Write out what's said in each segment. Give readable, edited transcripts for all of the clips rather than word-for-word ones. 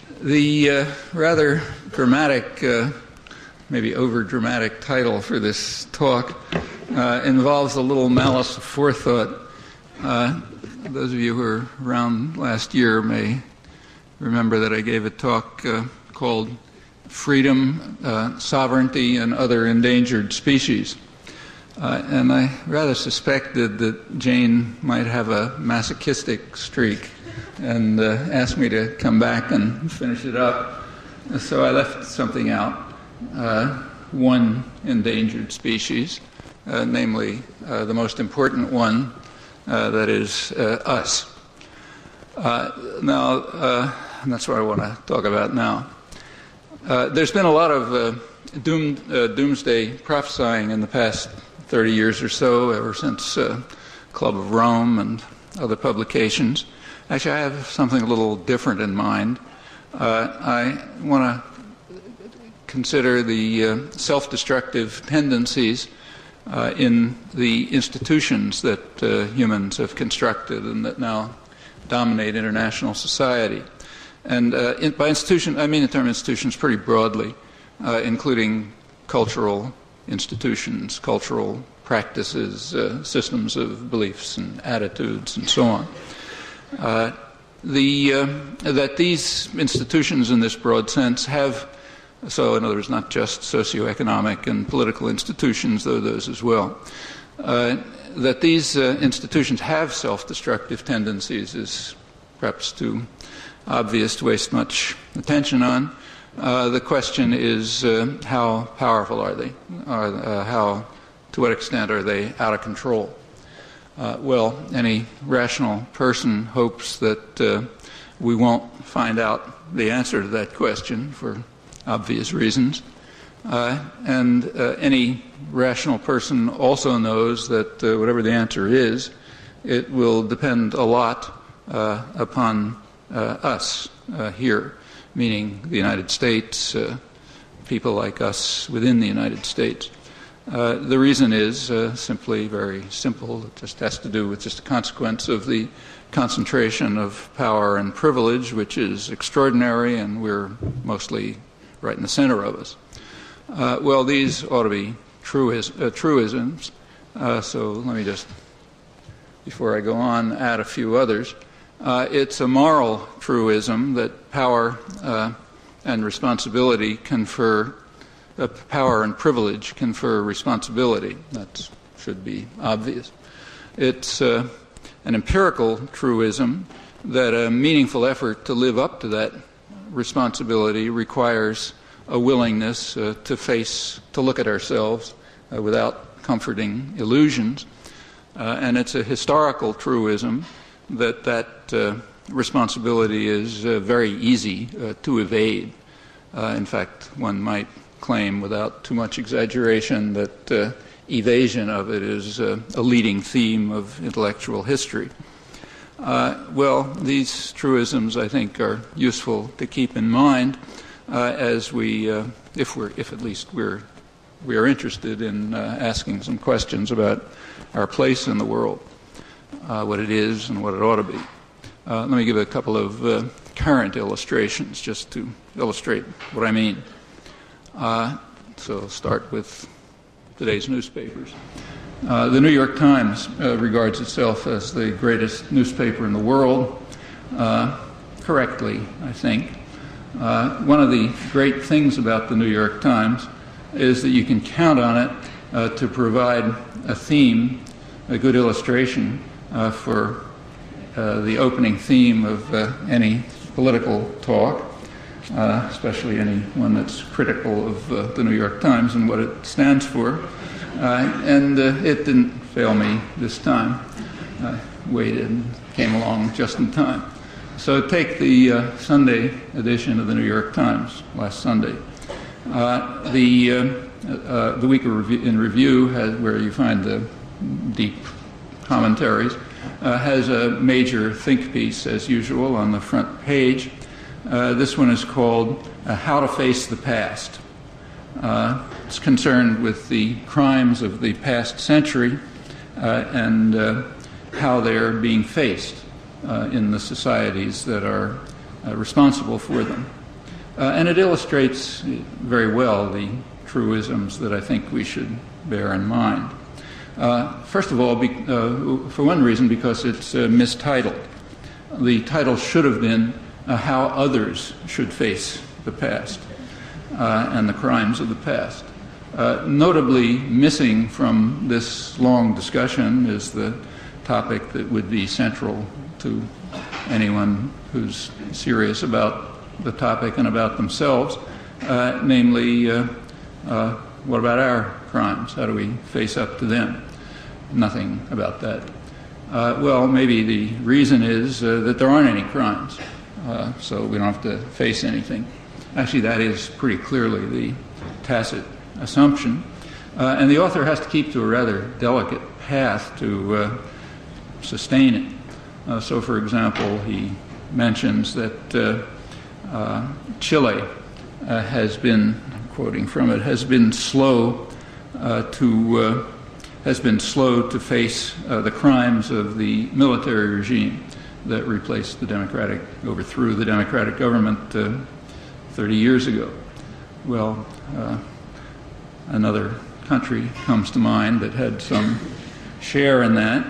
The rather dramatic, maybe over-dramatic title for this talk involves a little malice of forethought. Those of you who were around last year may remember that I gave a talk called Freedom, Sovereignty, and Other Endangered Species. And I rather suspected that Jane might have a masochistic streak and asked me to come back and finish it up. So I left something out, one endangered species, namely the most important one, that is us. Now, that's what I want to talk about now. There's been a lot of doomsday prophesying in the past 30 years or so, ever since Club of Rome and other publications. Actually, I have something a little different in mind. I want to consider the self-destructive tendencies in the institutions that humans have constructed and that now dominate international society. And by institution, I mean the term institutions pretty broadly, including cultural institutions, cultural practices, systems of beliefs and attitudes, and so on. That these institutions in this broad sense have, so in other words, not just socioeconomic and political institutions, though those as well, that these institutions have self-destructive tendencies is perhaps too obvious to waste much attention on. The question is how powerful are they? To what extent are they out of control? Well, any rational person hopes that we won't find out the answer to that question for obvious reasons. And any rational person also knows that whatever the answer is, it will depend a lot upon us here, meaning the United States, people like us within the United States. The reason is simply very simple. It just has to do with just a consequence of the concentration of power and privilege, which is extraordinary, and we're mostly right in the center of us. Well, these ought to be truisms. So let me just, before I go on, add a few others. It's a moral truism that power and responsibility confer power and privilege confer responsibility. That should be obvious. It's an empirical truism that a meaningful effort to live up to that responsibility requires a willingness to look at ourselves without comforting illusions. And it's a historical truism that responsibility is very easy to evade. In fact, one might claim without too much exaggeration that evasion of it is a leading theme of intellectual history. Well, these truisms, I think, are useful to keep in mind as we, if at least we are interested in asking some questions about our place in the world, what it is and what it ought to be. Let me give a couple of current illustrations just to illustrate what I mean. So I'll start with today's newspapers. The New York Times regards itself as the greatest newspaper in the world, correctly, I think. One of the great things about the New York Times is that you can count on it to provide a theme, a good illustration for the opening theme of any political talk, especially any one that's critical of the New York Times and what it stands for. And it didn't fail me this time. I waited and came along just in time. So take the Sunday edition of the New York Times last Sunday. The Week in Review, where you find the deep commentaries, has a major think piece, as usual, on the front page. This one is called How to Face the Past. It's concerned with the crimes of the past century and how they're being faced in the societies that are responsible for them. And it illustrates very well the truisms that I think we should bear in mind. First of all, for one reason, because it's mistitled. The title should have been How Others Should Face the Past and the Crimes of the Past. Notably missing from this long discussion is the topic that would be central to anyone who's serious about the topic and about themselves, namely, what about our crimes? How do we face up to them? Nothing about that. Well, maybe the reason is that there aren't any crimes, so we don't have to face anything. Actually, that is pretty clearly the tacit assumption, and the author has to keep to a rather delicate path to sustain it. So, for example, he mentions that Chile has been, quoting from it, has been slow to face the crimes of the military regime that overthrew the democratic government 30 years ago. Well, another country comes to mind that had some share in that,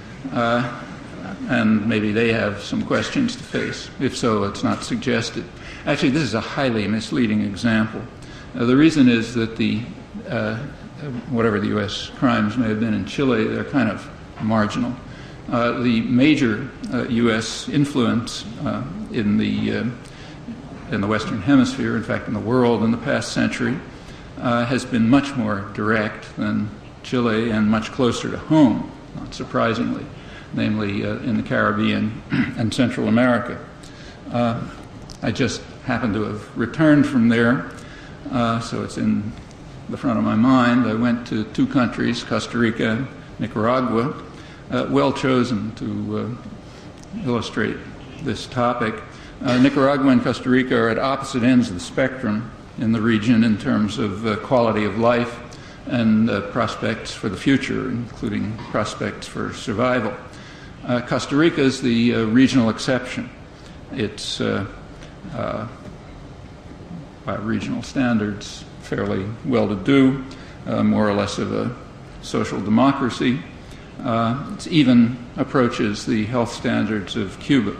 and maybe they have some questions to face. If so, it's not suggested. Actually, this is a highly misleading example. The reason is that whatever the U.S. crimes may have been in Chile, they're kind of marginal. The major U.S. influence in the Western Hemisphere, in fact in the world in the past century, has been much more direct than Chile and much closer to home, not surprisingly, namely in the Caribbean and Central America. I just happened to have returned from there, so it's in the front of my mind. I went to two countries, Costa Rica and Nicaragua, well chosen to illustrate this topic. Nicaragua and Costa Rica are at opposite ends of the spectrum in the region in terms of quality of life and prospects for the future, including prospects for survival. Costa Rica is the regional exception. It's, by regional standards, fairly well-to-do, more or less of a social democracy. It even approaches the health standards of Cuba.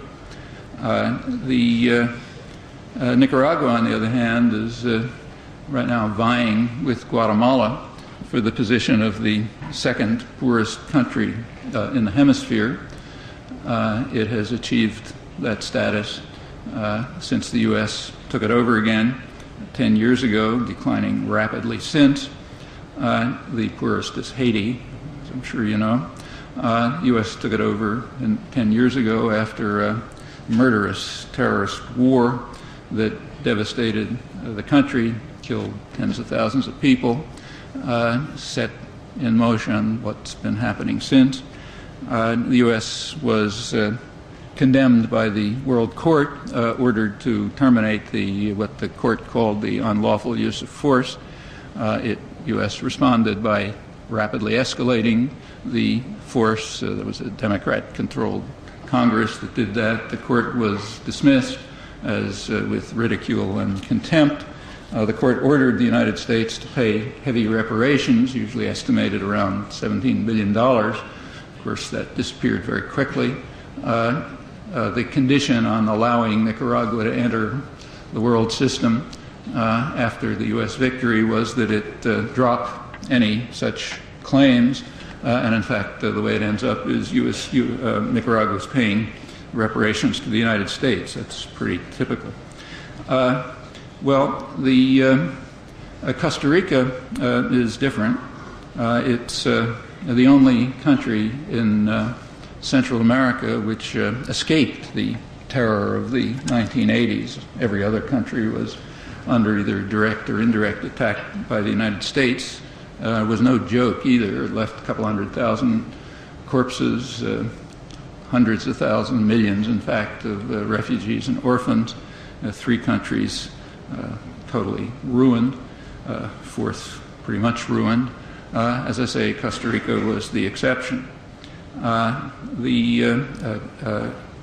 Nicaragua, on the other hand, is right now vying with Guatemala for the position of the second poorest country in the hemisphere. It has achieved that status since the U.S. took it over again 10 years ago, declining rapidly since. The poorest is Haiti, as I'm sure you know. The U.S. took it over 10 years ago after a murderous terrorist war that devastated the country, killed tens of thousands of people, set in motion what's been happening since. The U.S. was condemned by the World Court, ordered to terminate what the court called the unlawful use of force. U.S. responded by rapidly escalating the force. There was a Democrat-controlled Congress that did that. The court was dismissed as with ridicule and contempt. The court ordered the United States to pay heavy reparations, usually estimated around $17 billion. Of course, that disappeared very quickly. The condition on allowing Nicaragua to enter the world system after the U.S. victory was that it drop any such claims, and in fact, the way it ends up is Nicaragua is paying reparations to the United States. That's pretty typical. Costa Rica is different. It's the only country in Central America which escaped the terror of the 1980s. Every other country was under either direct or indirect attack by the United States. It was no joke either. It left a couple 100,000 corpses, hundreds of thousands, millions, in fact, of refugees and orphans. 3 countries totally ruined, 4th pretty much ruined. As I say, Costa Rica was the exception.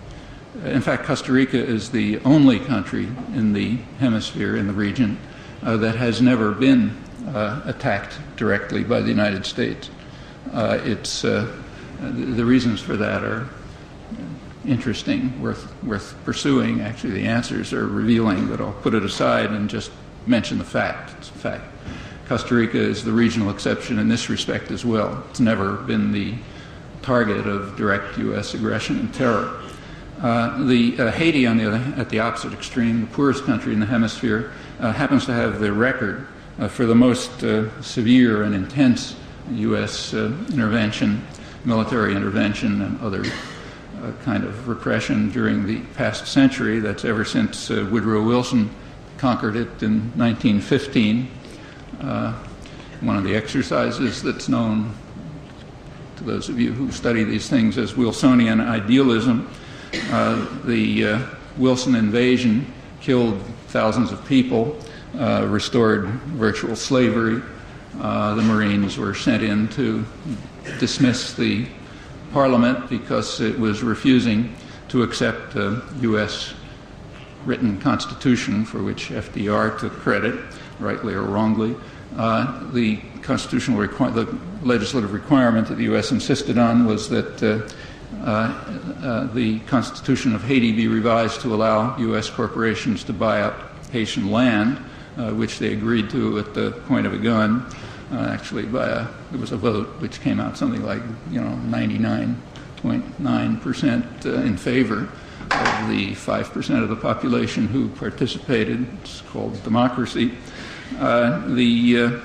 In fact, Costa Rica is the only country in the hemisphere, in the region, that has never been attacked directly by the United States. The reasons for that are interesting, worth pursuing. Actually, the answers are revealing, but I'll put it aside and just mention the fact. It's a fact. Costa Rica is the regional exception in this respect as well. It's never been the target of direct U.S. aggression and terror. Haiti, on the other, at the opposite extreme, the poorest country in the hemisphere, happens to have the record for the most severe and intense U.S. intervention, military intervention, and other kind of repression during the past century. That's ever since Woodrow Wilson conquered it in 1915. One of the exercises that's known to those of you who study these things as Wilsonian idealism. The Wilson invasion killed thousands of people, restored virtual slavery. The Marines were sent in to dismiss the Parliament because it was refusing to accept a U.S. written constitution for which FDR took credit, rightly or wrongly. The constitutional the legislative requirement that the U.S. insisted on was that the Constitution of Haiti be revised to allow U.S. corporations to buy up Haitian land, which they agreed to at the point of a gun. Actually, there was a vote which came out something like 99.9% in favor of the 5% of the population who participated. It's called democracy. The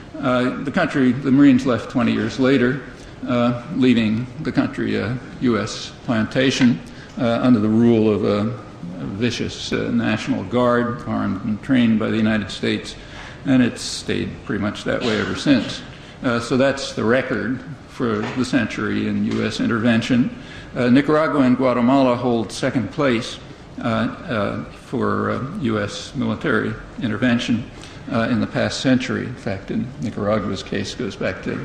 Marines left 20 years later, leaving the country a U.S. plantation under the rule of a vicious National Guard, armed and trained by the United States, and it's stayed pretty much that way ever since. So that's the record for the century in U.S. intervention. Nicaragua and Guatemala hold second place for U.S. military intervention in the past century. In fact, in Nicaragua's case, goes back to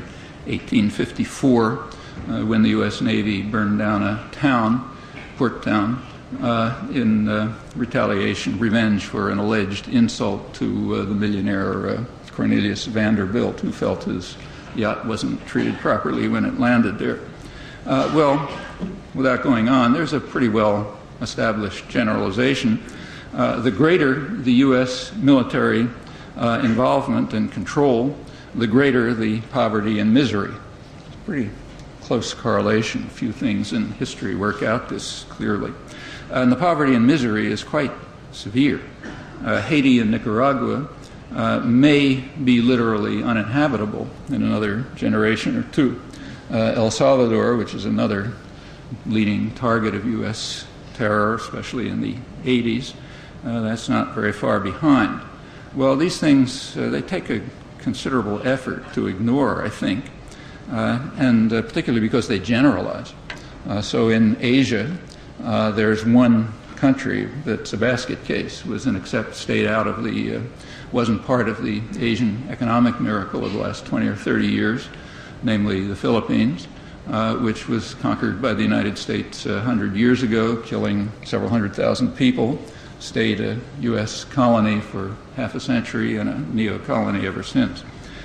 1854, when the U.S. Navy burned down a port town, in retaliation, revenge for an alleged insult to the millionaire Cornelius Vanderbilt, who felt his yacht wasn't treated properly when it landed there. Well, without going on, there's a pretty well-established generalization. The greater the U.S. military involvement and control, the greater the poverty and misery. It's a pretty close correlation. Few things in history work out this clearly. And the poverty and misery is quite severe. Haiti and Nicaragua may be literally uninhabitable in another generation or two. El Salvador, which is another leading target of U.S. terror, especially in the 80s, that's not very far behind. Well, these things, they take a considerable effort to ignore, I think, and particularly because they generalize. So in Asia, there's one country that's a basket case, stayed out of wasn't part of the Asian economic miracle of the last 20 or 30 years, namely the Philippines, which was conquered by the United States 100 years ago, killing several 100,000 people, stayed a U.S. colony for half a century and a neo-colony ever since.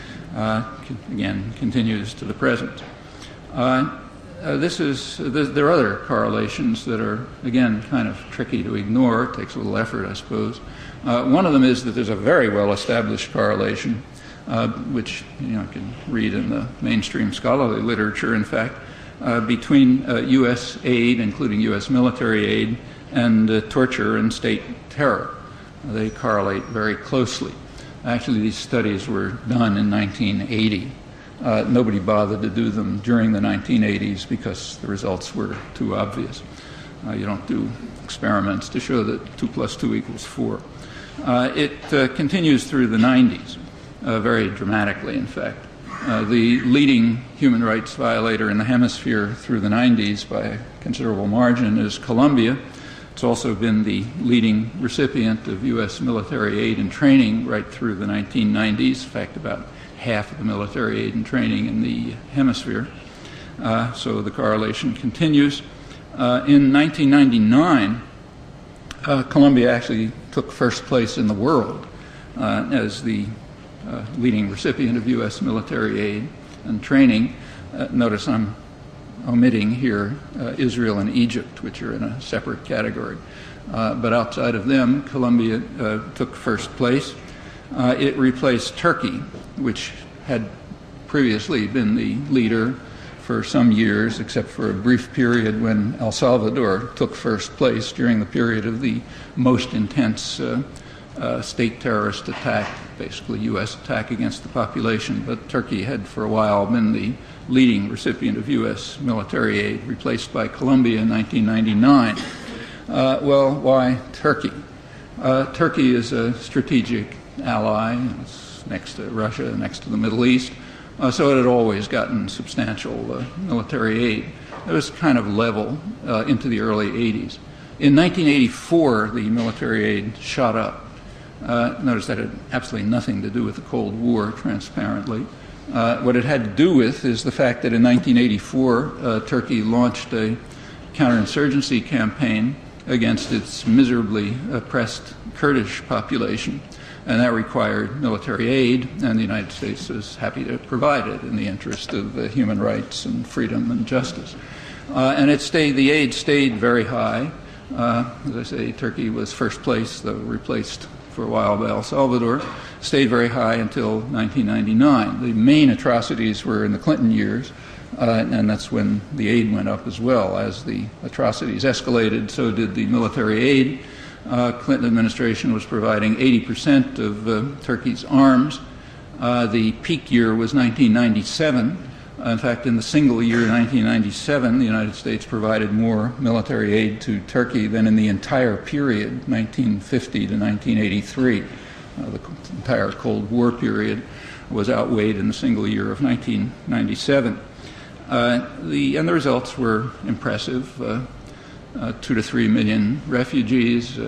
Again, continues to the present. There are other correlations that are, again, kind of tricky to ignore. It takes a little effort, I suppose. One of them is that there's a very well-established correlation, which you can read in the mainstream scholarly literature, in fact, between U.S. aid, including U.S. military aid, and torture and state terror. They correlate very closely. Actually, these studies were done in 1980. Nobody bothered to do them during the 1980s because the results were too obvious. You don't do experiments to show that 2 + 2 = 4. It continues through the 90s, very dramatically, in fact. The leading human rights violator in the hemisphere through the 90s by a considerable margin is Colombia. It's also been the leading recipient of U.S. military aid and training right through the 1990s. In fact, about half of the military aid and training in the hemisphere. So the correlation continues. In 1999, Colombia actually took first place in the world as the leading recipient of U.S. military aid and training. Notice I'm omitting here Israel and Egypt, which are in a separate category. But outside of them, Colombia took first place. It replaced Turkey, which had previously been the leader for some years, except for a brief period when El Salvador took first place during the period of the most intense state terrorist attack, basically U.S. attack against the population. But Turkey had for a while been the leading recipient of U.S. military aid, replaced by Colombia in 1999. Well, why Turkey? Turkey is a strategic ally. It's next to Russia, next to the Middle East. So it had always gotten substantial military aid. It was kind of level into the early 80s. In 1984, the military aid shot up. Notice that had absolutely nothing to do with the Cold War, transparently. What it had to do with is the fact that in 1984, Turkey launched a counterinsurgency campaign against its miserably oppressed Kurdish population. And that required military aid, and the United States was happy to provide it in the interest of human rights and freedom and justice. And the aid stayed very high. As I say, Turkey was first place, though replaced for a while by El Salvador, stayed very high until 1999. The main atrocities were in the Clinton years, and that's when the aid went up as well. As the atrocities escalated, so did the military aid. Clinton administration was providing 80% of Turkey's arms. The peak year was 1997. In fact, in the single year 1997, the United States provided more military aid to Turkey than in the entire period, 1950 to 1983. The entire Cold War period was outweighed in the single year of 1997. And the results were impressive. 2 to 3 million refugees,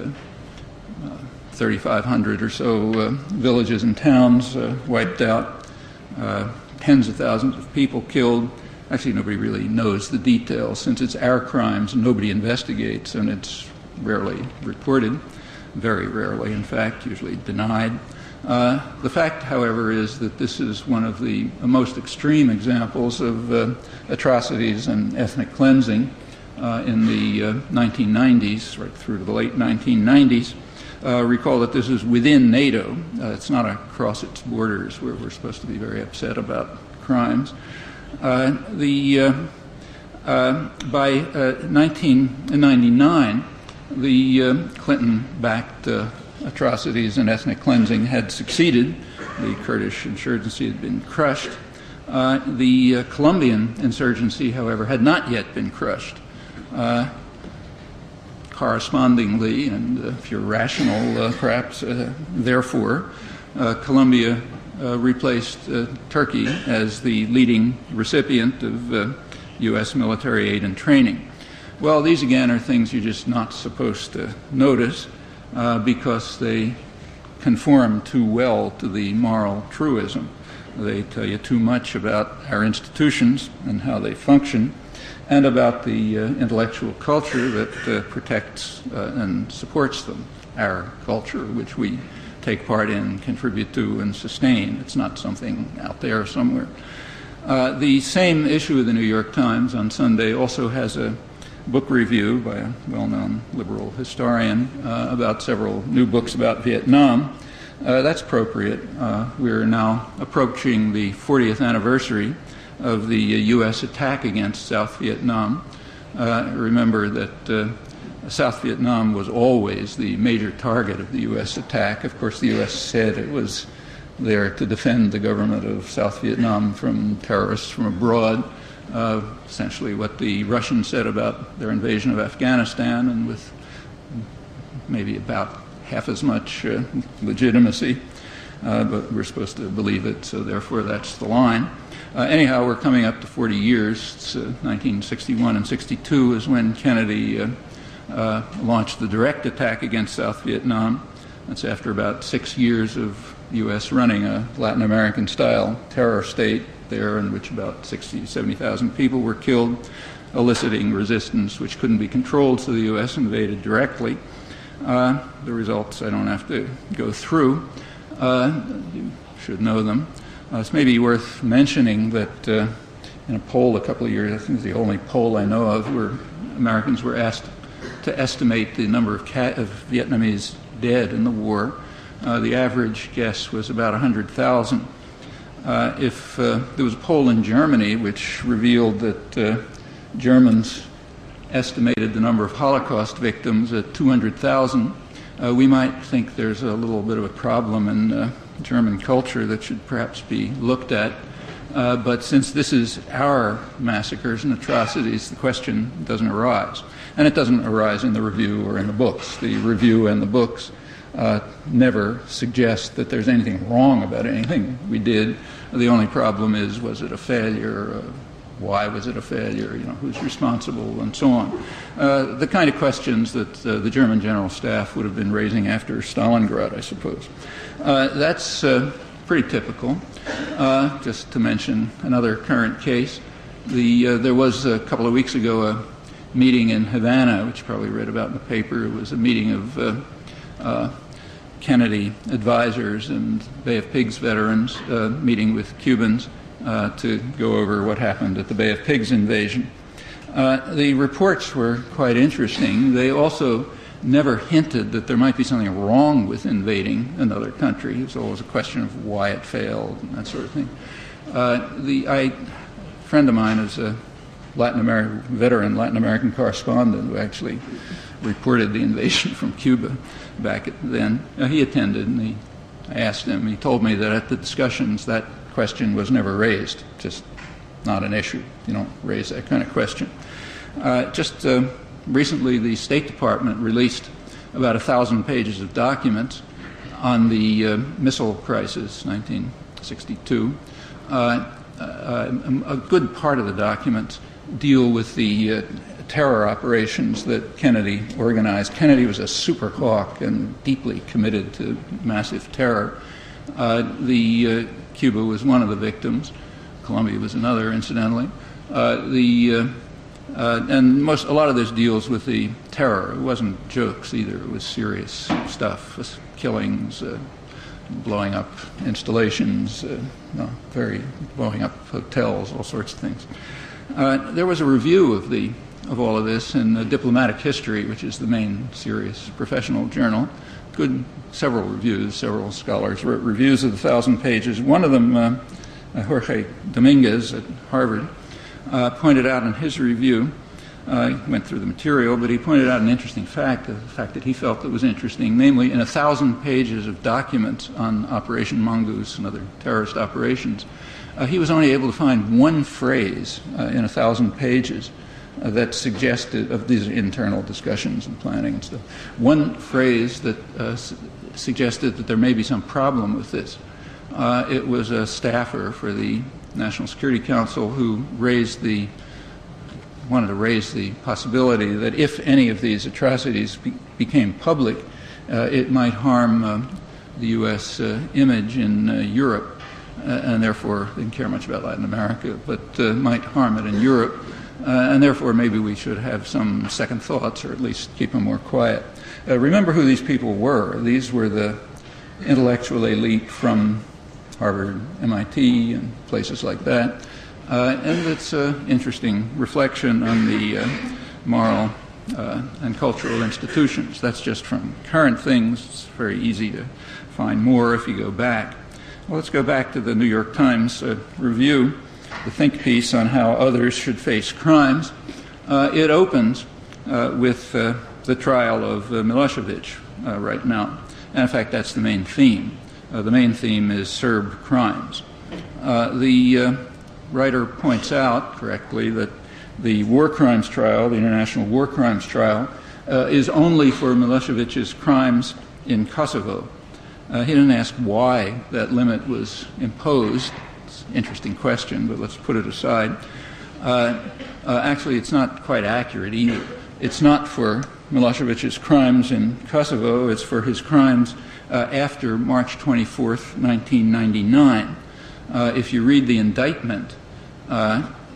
3,500 or so villages and towns wiped out, tens of thousands of people killed. Actually, nobody really knows the details. Since it's our crimes, nobody investigates, and it's rarely reported, very rarely, in fact, usually denied. The fact, however, is that this is one of the most extreme examples of atrocities and ethnic cleansing in the 1990s, right through to the late 1990s. Recall that this is within NATO. It's not across its borders where we're supposed to be very upset about crimes. By 1999, the Clinton-backed atrocities and ethnic cleansing had succeeded. The Kurdish insurgency had been crushed. The Colombian insurgency, however, had not yet been crushed. Correspondingly, and if you're rational, perhaps, therefore, Colombia replaced Turkey as the leading recipient of U.S. military aid and training. Well, these again are things you're just not supposed to notice because they conform too well to the moral truism. They tell you too much about our institutions and how they function, and about the intellectual culture that protects and supports them, our culture, which we take part in, contribute to, and sustain. It's not something out there somewhere. The same issue of the New York Times on Sunday also has a book review by a well-known liberal historian about several new books about Vietnam. That's appropriate. We're now approaching the 40th anniversary of the U.S. attack against South Vietnam. Remember that South Vietnam was always the major target of the U.S. attack. Of course, the U.S. said it was there to defend the government of South Vietnam from terrorists from abroad, essentially what the Russians said about their invasion of Afghanistan, and with maybe about half as much legitimacy. But we're supposed to believe it, so therefore that's the line. Anyhow, we're coming up to 40 years. It's 1961 and 62 is when Kennedy launched the direct attack against South Vietnam. That's after about 6 years of U.S. running a Latin American-style terror state there, in which about 60,000 to 70,000 people were killed. eliciting resistance which couldn't be controlled, so the U.S. invaded directly. The results I don't have to go through. You should know them. It's maybe worth mentioning that in a poll a couple of years, I think it's the only poll I know of, where Americans were asked to estimate the number of Vietnamese dead in the war. The average guess was about 100,000. If there was a poll in Germany which revealed that Germans estimated the number of Holocaust victims at 200,000, we might think there's a little bit of a problem in German culture that should perhaps be looked at. But since this is our massacres and atrocities, the question doesn't arise. And it doesn't arise in the review or in the books. The review and the books never suggest that there's anything wrong about anything we did. The only problem is, was it a failure? Why was it a failure? Who's responsible, and so on. The kind of questions that the German General Staff would have been raising after Stalingrad, I suppose. That's pretty typical. Just to mention another current case, there was a couple of weeks ago a meeting in Havana, which you probably read about in the paper. It was a meeting of Kennedy advisors and Bay of Pigs veterans meeting with Cubans to go over what happened at the Bay of Pigs invasion. The reports were quite interesting. They also never hinted that there might be something wrong with invading another country. It's always a question of why it failed and that sort of thing. A friend of mine is a Latin American correspondent who actually reported the invasion from Cuba back then. He attended, and I asked him. He told me that at the discussions that question was never raised, just not an issue. You don't raise that kind of question. Recently, the State Department released about 1,000 pages of documents on the missile crisis, 1962. A good part of the documents deal with the terror operations that Kennedy organized. Kennedy was a super hawk and deeply committed to massive terror. Cuba was one of the victims. Colombia was another, incidentally. And a lot of this deals with the terror. It wasn't jokes either. It was serious stuff, killings, blowing up installations, blowing up hotels, all sorts of things. There was a review of all of this in Diplomatic History, which is the main serious professional journal. Several reviews, several scholars wrote reviews of the 1,000 pages. One of them, Jorge Dominguez at Harvard, pointed out in his review, he went through the material, but he pointed out an interesting fact, the fact that he felt that was interesting, namely in 1,000 pages of documents on Operation Mongoose and other terrorist operations, he was only able to find one phrase in 1,000 pages that suggested, of these internal discussions and planning and stuff, one phrase that suggested that there may be some problem with this. It was a staffer for the National Security Council who wanted to raise the possibility that if any of these atrocities became public, it might harm the U.S. image in Europe, and therefore they didn't care much about Latin America, but might harm it in Europe. And therefore maybe we should have some second thoughts, or at least keep them more quiet. Remember who these people were. These were the intellectual elite from Harvard, MIT, and places like that. And it's an interesting reflection on the moral and cultural institutions. That's just from current things. It's very easy to find more if you go back. Well, let's go back to the New York Times review, the think piece on how others should face crimes. It opens with the trial of Milosevic right now. And in fact, that's the main theme. The main theme is Serb crimes. The writer points out correctly that the war crimes trial, the International War Crimes Trial, is only for Milosevic's crimes in Kosovo. He didn't ask why that limit was imposed. It's an interesting question, but let's put it aside. Actually, it's not quite accurate either. It's not for Milosevic's crimes in Kosovo. It's for his crimes after March 24th, 1999. If you read the indictment,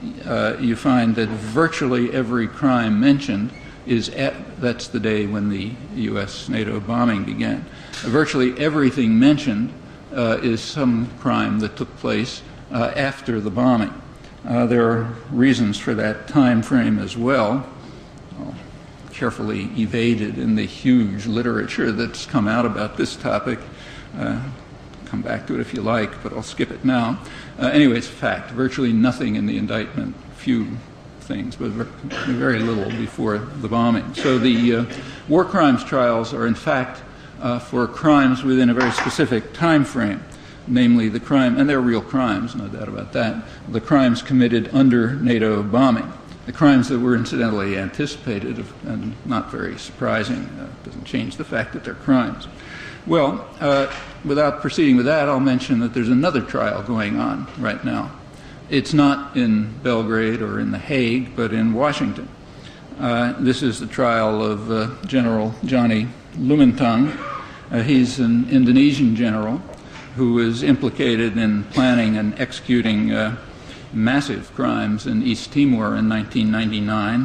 you find that virtually every crime mentioned that's the day when the U.S. NATO bombing began. Virtually everything mentioned is some crime that took place after the bombing. There are reasons for that time frame as well, carefully evaded in the huge literature that's come out about this topic. Come back to it if you like, but I'll skip it now. Anyway, it's a fact. Virtually nothing in the indictment, few things, but very little before the bombing. So the war crimes trials are in fact for crimes within a very specific time frame, namely the crime, and they're real crimes, no doubt about that, the crimes committed under NATO bombing. The crimes that were incidentally anticipated and not very surprising, doesn't change the fact that they're crimes. Well, without proceeding with that, I'll mention that there's another trial going on right now. It's not in Belgrade or in The Hague, but in Washington. This is the trial of General Johnny Lumintang. He's an Indonesian general who was implicated in planning and executing massive crimes in East Timor in 1999,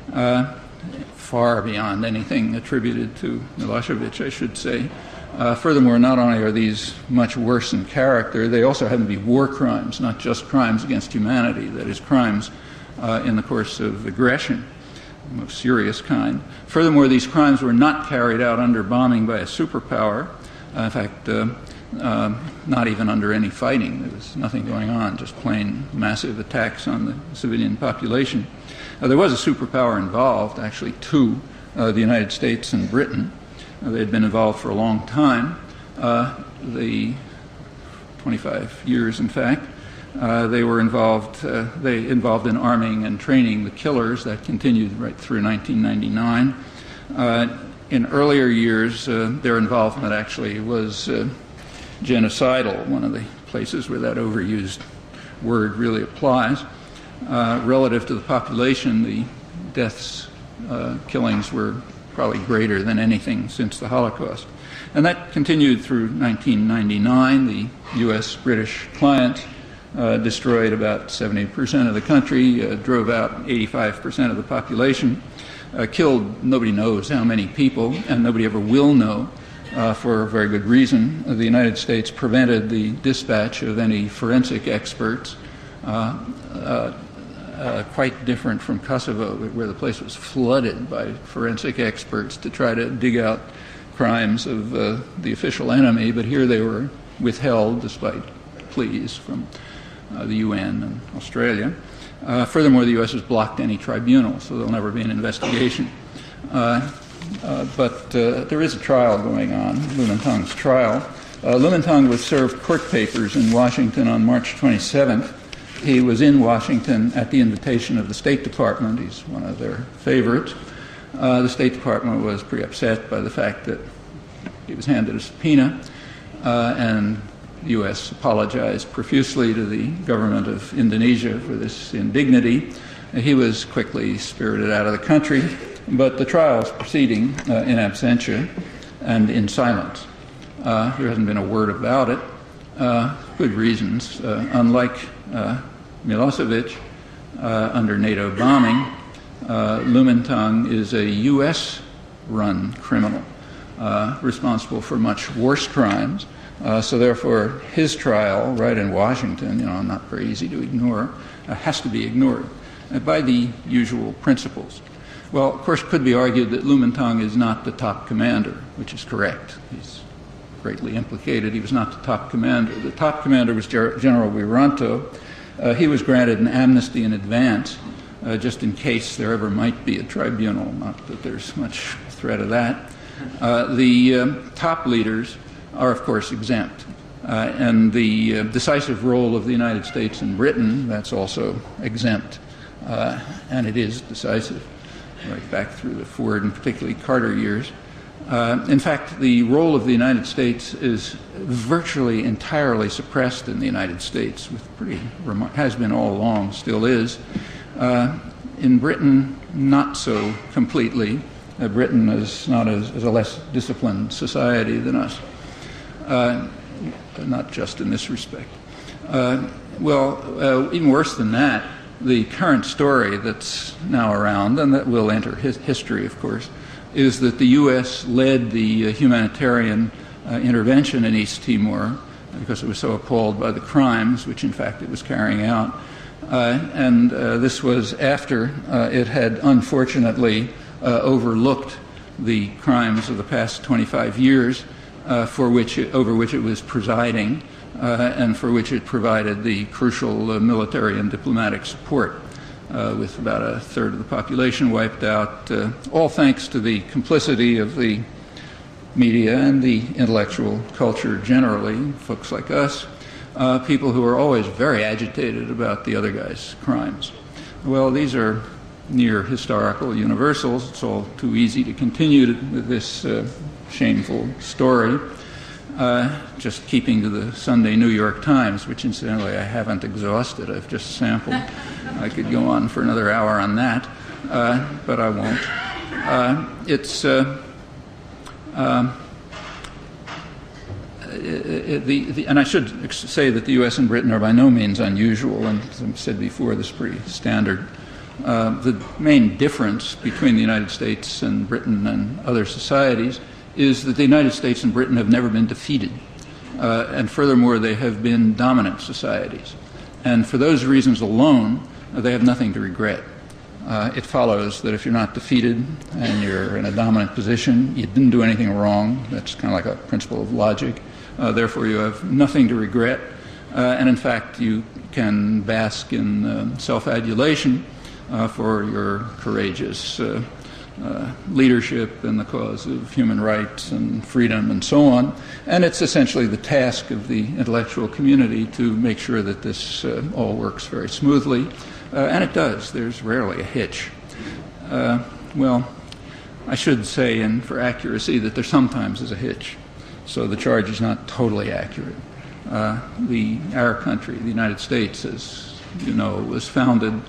far beyond anything attributed to Milosevic, I should say. Furthermore, not only are these much worse in character, they also happen to be war crimes, not just crimes against humanity, that is, crimes in the course of aggression, the most serious kind. Furthermore, these crimes were not carried out under bombing by a superpower. In fact, not even under any fighting. There was nothing going on, just plain massive attacks on the civilian population. There was a superpower involved, actually two, the United States and Britain. They had been involved for a long time, 25 years in fact. They were involved in arming and training the killers. That continued right through 1999. In earlier years, their involvement actually was genocidal, one of the places where that overused word really applies. Relative to the population, the deaths, killings were probably greater than anything since the Holocaust. And that continued through 1999. The U.S.-British client destroyed about 70% of the country, drove out 85% of the population, killed nobody knows how many people, and nobody ever will know for a very good reason. The United States prevented the dispatch of any forensic experts, quite different from Kosovo, where the place was flooded by forensic experts to try to dig out crimes of the official enemy, but here they were withheld despite pleas from the UN and Australia. Furthermore, the U.S. has blocked any tribunal, so there'll never be an investigation. But there is a trial going on, Lumintang's trial. Lumintang was served court papers in Washington on March 27th. He was in Washington at the invitation of the State Department. He's one of their favorites. The State Department was pretty upset by the fact that he was handed a subpoena, and the U.S. apologized profusely to the government of Indonesia for this indignity. He was quickly spirited out of the country, but the trial is proceeding in absentia and in silence. There hasn't been a word about it. Good reasons. Unlike Milosevic, under NATO bombing, Lumintang is a U.S.-run criminal responsible for much worse crimes. So therefore, his trial right in Washington, not very easy to ignore, has to be ignored by the usual principles. Well, of course, it could be argued that Lumintang is not the top commander, which is correct. He's greatly implicated. He was not the top commander. The top commander was General Wiranto. He was granted an amnesty in advance, just in case there ever might be a tribunal, not that there's much threat of that. The top leaders are, of course, exempt. And the decisive role of the United States and Britain, that's also exempt. And it is decisive, right back through the Ford and particularly Carter years. In fact, the role of the United States is virtually entirely suppressed in the United States, has been all along, still is. In Britain, not so completely. Britain is not as a less disciplined society than us, not just in this respect. Even worse than that, the current story that's now around, and that will enter history, of course, is that the U.S. led the humanitarian intervention in East Timor because it was so appalled by the crimes, which in fact it was carrying out. And this was after it had unfortunately overlooked the crimes of the past 25 years over which it was presiding and for which it provided the crucial military and diplomatic support, with about a third of the population wiped out, all thanks to the complicity of the media and the intellectual culture generally, folks like us, people who are always very agitated about the other guy's crimes. Well, these are near historical universals. It's all too easy to continue with this shameful story. Just keeping to the Sunday New York Times, which incidentally I haven't exhausted, I've just sampled. I could go on for another hour on that, but I won't. And I should say that the U.S. and Britain are by no means unusual, and as I said before, this is pretty standard. The main difference between the United States and Britain and other societies is that the United States and Britain have never been defeated. And furthermore, they have been dominant societies. And for those reasons alone, they have nothing to regret. It follows that if you're not defeated and you're in a dominant position, you didn't do anything wrong. That's kind of like a principle of logic. Therefore, you have nothing to regret. And in fact, you can bask in self-adulation for your courageous leadership in the cause of human rights and freedom and so on. And it's essentially the task of the intellectual community to make sure that this all works very smoothly. And it does. There's rarely a hitch. Well, I should say, and for accuracy, that there sometimes is a hitch. So the charge is not totally accurate. Our country, the United States, as you know, was founded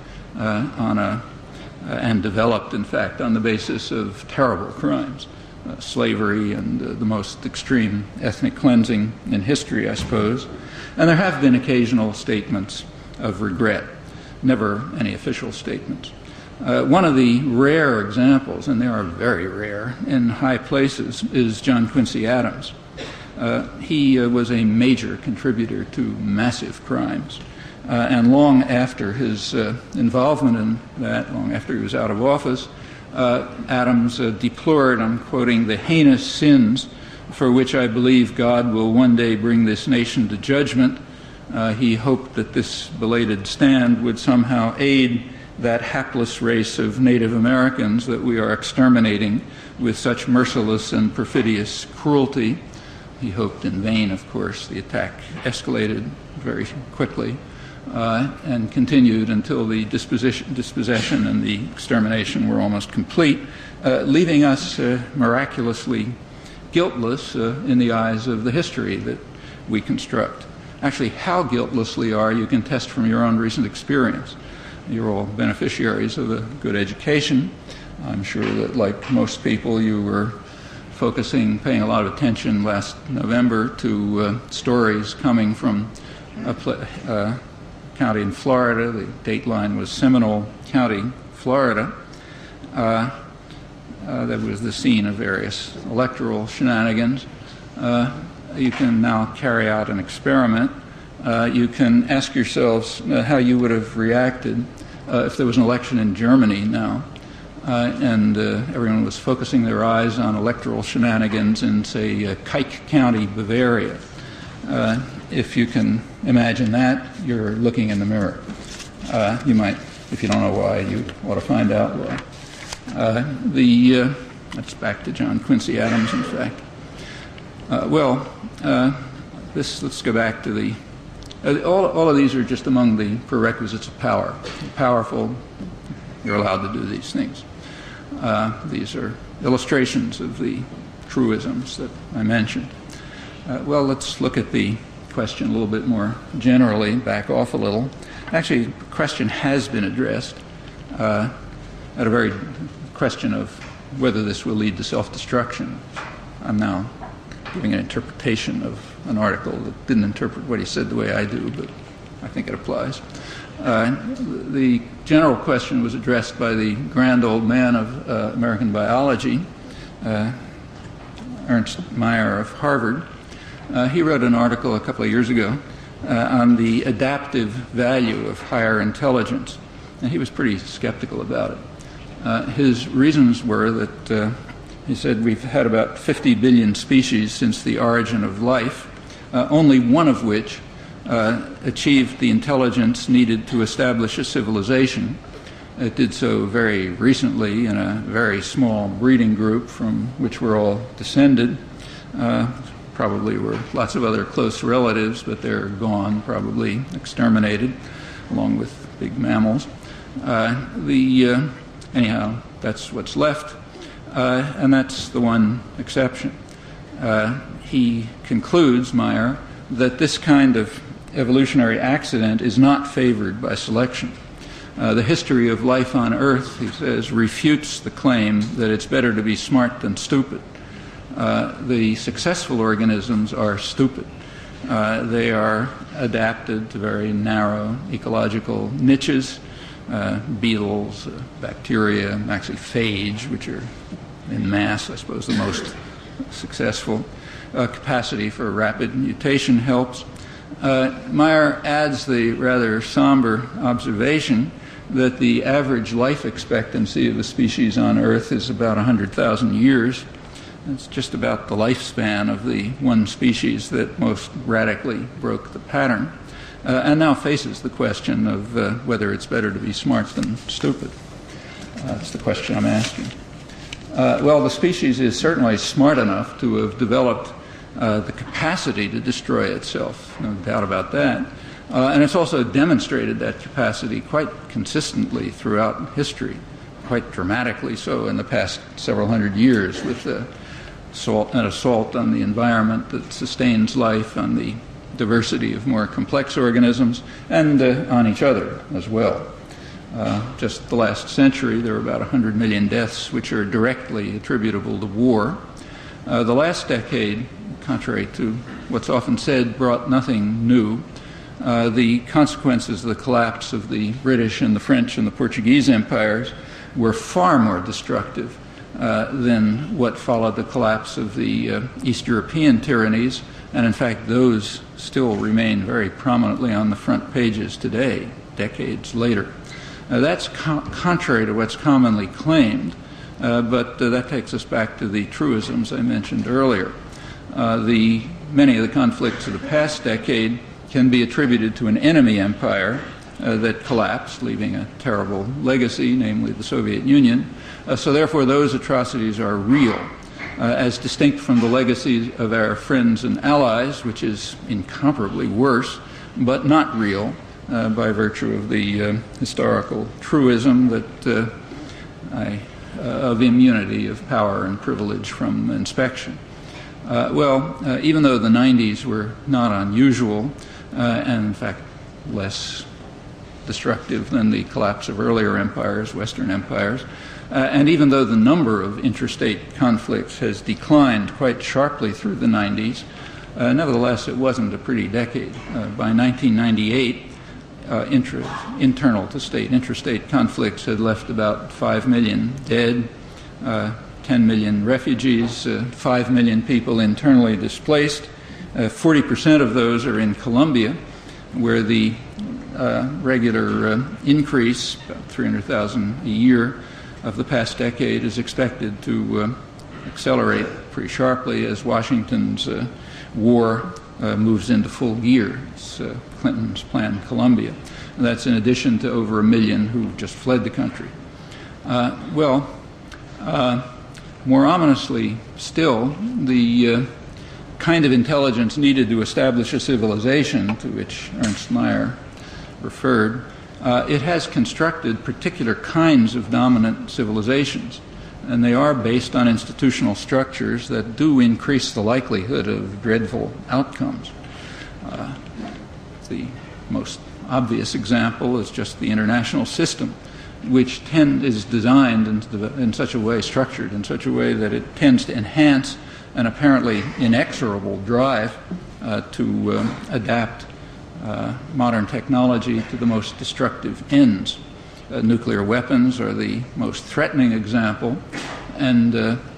and developed, in fact, on the basis of terrible crimes, slavery and the most extreme ethnic cleansing in history, I suppose. And there have been occasional statements of regret, never any official statements. One of the rare examples, and they are very rare in high places, is John Quincy Adams. He was a major contributor to massive crimes. And long after his involvement in that, long after he was out of office, Adams deplored, I'm quoting, "the heinous sins for which I believe God will one day bring this nation to judgment." He hoped that this belated stand would somehow aid that hapless race of Native Americans that we are exterminating with such merciless and perfidious cruelty. He hoped in vain, of course. The attack escalated very quickly. And continued until the dispossession and the extermination were almost complete, leaving us miraculously guiltless in the eyes of the history that we construct. Actually, how guiltless we are, you can test from your own recent experience. You're all beneficiaries of a good education. I'm sure that, like most people, you were paying a lot of attention last November to stories coming from a county in Florida. The date line was Seminole County, Florida. That was the scene of various electoral shenanigans. You can now carry out an experiment. You can ask yourselves how you would have reacted if there was an election in Germany now, and everyone was focusing their eyes on electoral shenanigans in, say, Kike County, Bavaria. If you can imagine that, you're looking in the mirror. You might, if you don't know why, you ought to find out why. That's back to John Quincy Adams, in fact. Let's go back to all of these are just among the prerequisites of power. You're powerful, you're allowed to do these things. These are illustrations of the truisms that I mentioned. Let's look at the question a little bit more generally, back off a little. Actually, the question has been addressed at a very question of whether this will lead to self-destruction. I'm now giving an interpretation of an article that didn't interpret what he said the way I do, but I think it applies. The general question was addressed by the grand old man of American biology, Ernst Mayr of Harvard. He wrote an article a couple of years ago on the adaptive value of higher intelligence, and he was pretty skeptical about it. His reasons were that he said we've had about 50 billion species since the origin of life, only one of which achieved the intelligence needed to establish a civilization. It did so very recently in a very small breeding group from which we're all descended. Probably were lots of other close relatives, but they're gone, probably exterminated, along with big mammals. Anyhow, that's what's left, and that's the one exception. He concludes, Mayr, that this kind of evolutionary accident is not favored by selection. The history of life on Earth, he says, refutes the claim that it's better to be smart than stupid. The successful organisms are stupid. They are adapted to very narrow ecological niches, beetles, bacteria, actually phage, which are in mass, I suppose, the most successful. Capacity for rapid mutation helps. Mayr adds the rather somber observation that the average life expectancy of a species on Earth is about 100,000 years. It's just about the lifespan of the one species that most radically broke the pattern, and now faces the question of whether it's better to be smart than stupid. That's the question I'm asking. Well, the species is certainly smart enough to have developed the capacity to destroy itself, no doubt about that. And it's also demonstrated that capacity quite consistently throughout history, quite dramatically so in the past several hundred years, with an assault on the environment that sustains life, on the diversity of more complex organisms, and on each other as well. Just the last century, there were about 100 million deaths which are directly attributable to war. The last decade, contrary to what's often said, brought nothing new. The consequences of the collapse of the British and the French and the Portuguese empires were far more destructive than what followed the collapse of the East European tyrannies, and in fact those still remain very prominently on the front pages today, decades later. That's contrary to what's commonly claimed, but that takes us back to the truisms I mentioned earlier. Many of the conflicts of the past decade can be attributed to an enemy empire that collapsed, leaving a terrible legacy, namely the Soviet Union. So therefore those atrocities are real, as distinct from the legacy of our friends and allies, which is incomparably worse, but not real by virtue of the historical truism that of immunity of power and privilege from inspection. Even though the 90s were not unusual, and in fact less destructive than the collapse of earlier empires, Western empires, and even though the number of interstate conflicts has declined quite sharply through the 90s, nevertheless it wasn't a pretty decade. By 1998, internal to state, interstate conflicts had left about 5 million dead, 10 million refugees, 5 million people internally displaced. 40% of those are in Colombia, where the regular increase, about 300,000 a year, of the past decade is expected to accelerate pretty sharply as Washington's war moves into full gear. It's Clinton's Plan Colombia. And that's in addition to over 1 million who just fled the country. More ominously still, the kind of intelligence needed to establish a civilization, to which Ernst Mayr referred, it has constructed particular kinds of dominant civilizations, and they are based on institutional structures that do increase the likelihood of dreadful outcomes. The most obvious example is just the international system, which is designed in such a way, structured in such a way that it tends to enhance an apparently inexorable drive to adapt modern technology to the most destructive ends. Nuclear weapons are the most threatening example, and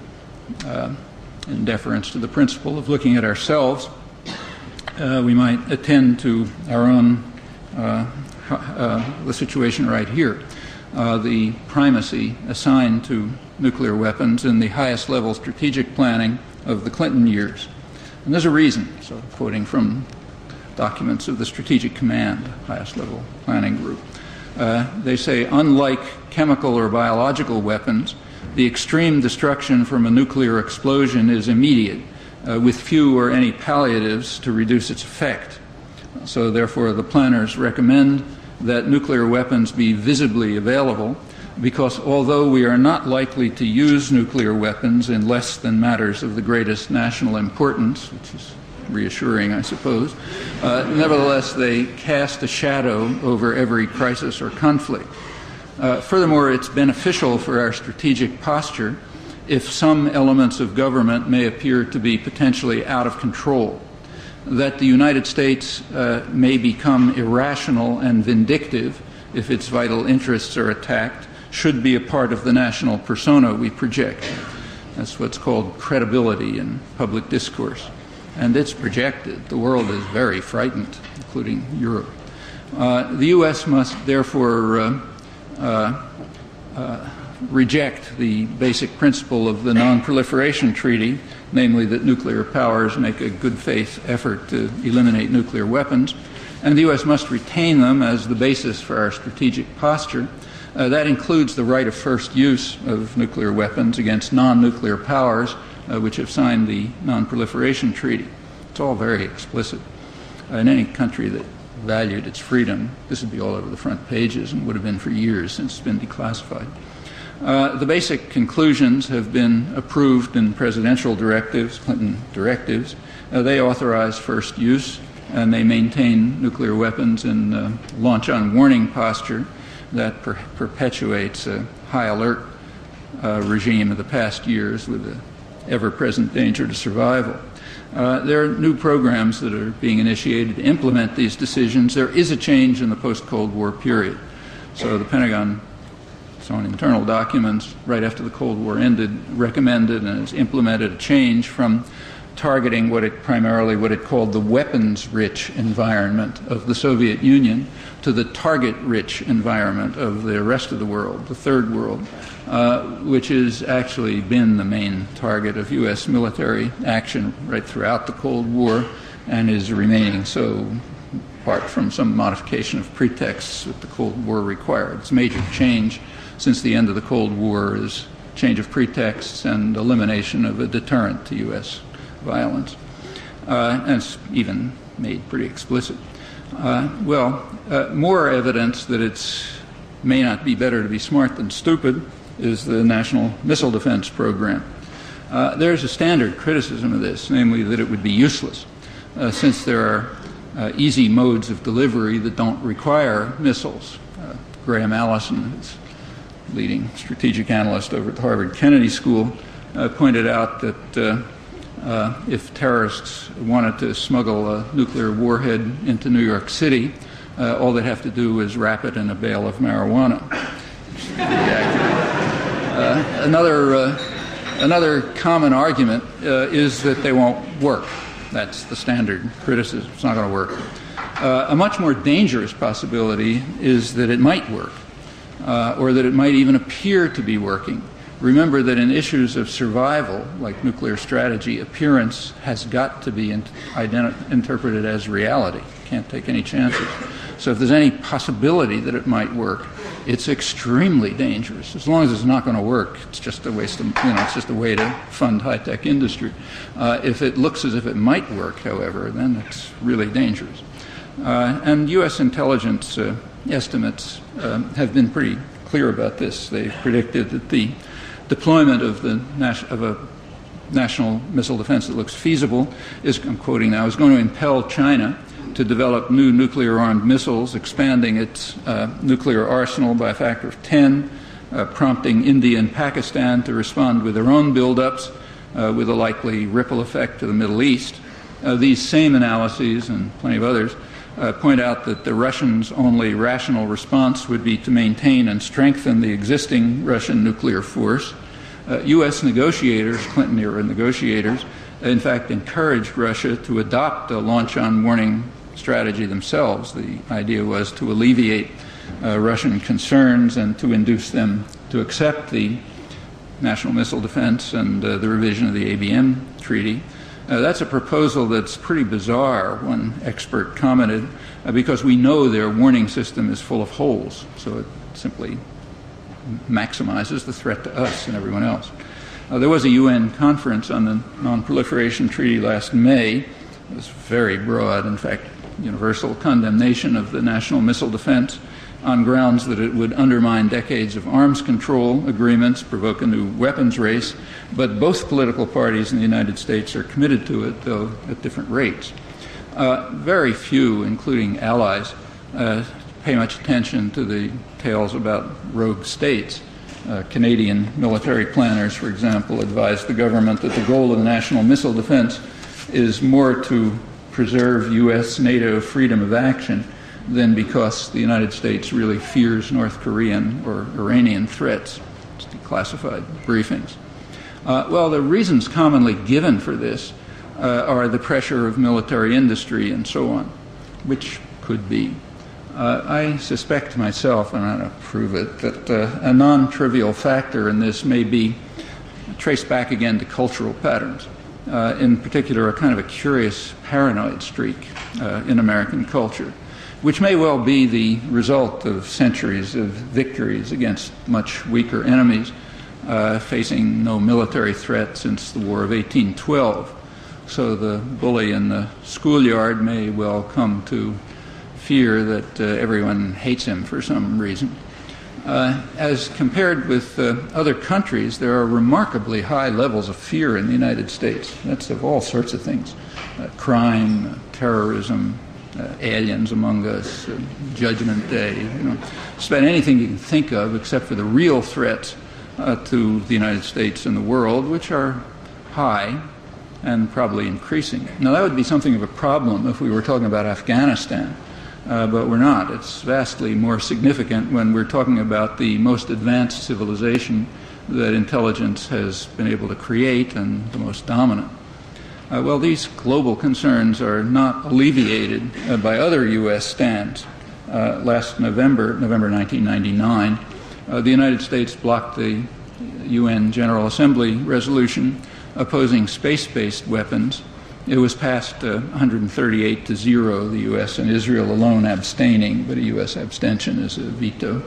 in deference to the principle of looking at ourselves, we might attend to our own the situation right here. The primacy assigned to nuclear weapons in the highest level strategic planning of the Clinton years. And there's a reason. So quoting from documents of the Strategic Command, highest level planning group. They say, unlike chemical or biological weapons, the extreme destruction from a nuclear explosion is immediate, with few or any palliatives to reduce its effect. So therefore, the planners recommend that nuclear weapons be visibly available, because although we are not likely to use nuclear weapons in less than matters of the greatest national importance, which is reassuring, I suppose, nevertheless they cast a shadow over every crisis or conflict. Furthermore, it's beneficial for our strategic posture if some elements of government may appear to be potentially out of control, that the United States may become irrational and vindictive if its vital interests are attacked should be a part of the national persona we project. That's what's called credibility in public discourse. And it's projected. The world is very frightened, including Europe. The U.S. must therefore reject the basic principle of the Non-Proliferation Treaty, namely that nuclear powers make a good faith effort to eliminate nuclear weapons, and the U.S. must retain them as the basis for our strategic posture. That includes the right of first use of nuclear weapons against non-nuclear powers which have signed the Non-Proliferation Treaty. It's all very explicit. In any country that valued its freedom, this would be all over the front pages and would have been for years since it's been declassified. The basic conclusions have been approved in presidential directives, Clinton directives. They authorize first use, and they maintain nuclear weapons in launch on warning posture that perpetuates a high alert regime of the past years with the ever-present danger to survival. There are new programs that are being initiated to implement these decisions. There is a change in the post-Cold War period. So the Pentagon, its own internal documents, right after the Cold War ended, recommended and has implemented a change from targeting what it called the weapons-rich environment of the Soviet Union to the target-rich environment of the rest of the world, the third world, which has actually been the main target of U.S. military action right throughout the Cold War and is remaining so, apart from some modification of pretexts that the Cold War required. It's a major change since the end of the Cold War is change of pretexts and elimination of a deterrent to U.S. violence. And it's even made pretty explicit. More evidence that it may not be better to be smart than stupid is the National Missile Defense Program. There's a standard criticism of this, namely that it would be useless, since there are easy modes of delivery that don't require missiles. Graham Allison, who's leading strategic analyst over at the Harvard Kennedy School, pointed out that if terrorists wanted to smuggle a nuclear warhead into New York City, all they'd have to do is wrap it in a bale of marijuana. Another common argument is that they won't work. That's the standard criticism. It's not going to work. A much more dangerous possibility is that it might work, or that it might even appear to be working. Remember that in issues of survival, like nuclear strategy, appearance has got to be interpreted as reality. Can't take any chances. So if there's any possibility that it might work, it's extremely dangerous. As long as it's not going to work, it's just a waste of, it's just a way to fund high-tech industry. If it looks as if it might work, however, then it's really dangerous. And U.S. intelligence estimates have been pretty clear about this. They've predicted that the deployment of a national missile defense that looks feasible is, I'm quoting now, is going to impel China to develop new nuclear-armed missiles, expanding its nuclear arsenal by a factor of 10, prompting India and Pakistan to respond with their own buildups, with a likely ripple effect to the Middle East. These same analyses, and plenty of others, point out that the Russians' only rational response would be to maintain and strengthen the existing Russian nuclear force. U.S. negotiators, Clinton-era negotiators, in fact encouraged Russia to adopt a launch-on-warning strategy themselves. The idea was to alleviate Russian concerns and to induce them to accept the National Missile Defense and the revision of the ABM Treaty. That's a proposal that's pretty bizarre, one expert commented, because we know their warning system is full of holes, so it simply maximizes the threat to us and everyone else. There was a UN conference on the Non-Proliferation Treaty last May. It was very broad, in fact, universal condemnation of the National Missile Defense on grounds that it would undermine decades of arms control agreements, provoke a new weapons race, but both political parties in the United States are committed to it, though at different rates. Very few, including allies, pay much attention to the tales about rogue states. Canadian military planners, for example, advised the government that the goal of the National Missile Defense is more to preserve U.S. NATO freedom of action than because the United States really fears North Korean or Iranian threats. It's declassified briefings. Well, the reasons commonly given for this are the pressure of military industry and so on, which could be. I suspect myself, and I don't prove it, that a non-trivial factor in this may be traced back again to cultural patterns. In particular, a kind of a curious paranoid streak in American culture, which may well be the result of centuries of victories against much weaker enemies, facing no military threat since the War of 1812. So the bully in the schoolyard may well come to fear that everyone hates him for some reason. As compared with other countries, there are remarkably high levels of fear in the United States. That's of all sorts of things. Crime, terrorism, aliens among us, Judgment Day, just about anything you can think of except for the real threats to the United States and the world, which are high and probably increasing. Now, that would be something of a problem if we were talking about Afghanistan, but we're not. It's vastly more significant when we're talking about the most advanced civilization that intelligence has been able to create and the most dominant. Well, these global concerns are not alleviated by other U.S. stands. Last November 1999, the United States blocked the UN General Assembly resolution opposing space-based weapons. It was passed 138 to 0, the U.S. and Israel alone abstaining, but a U.S. abstention is a veto.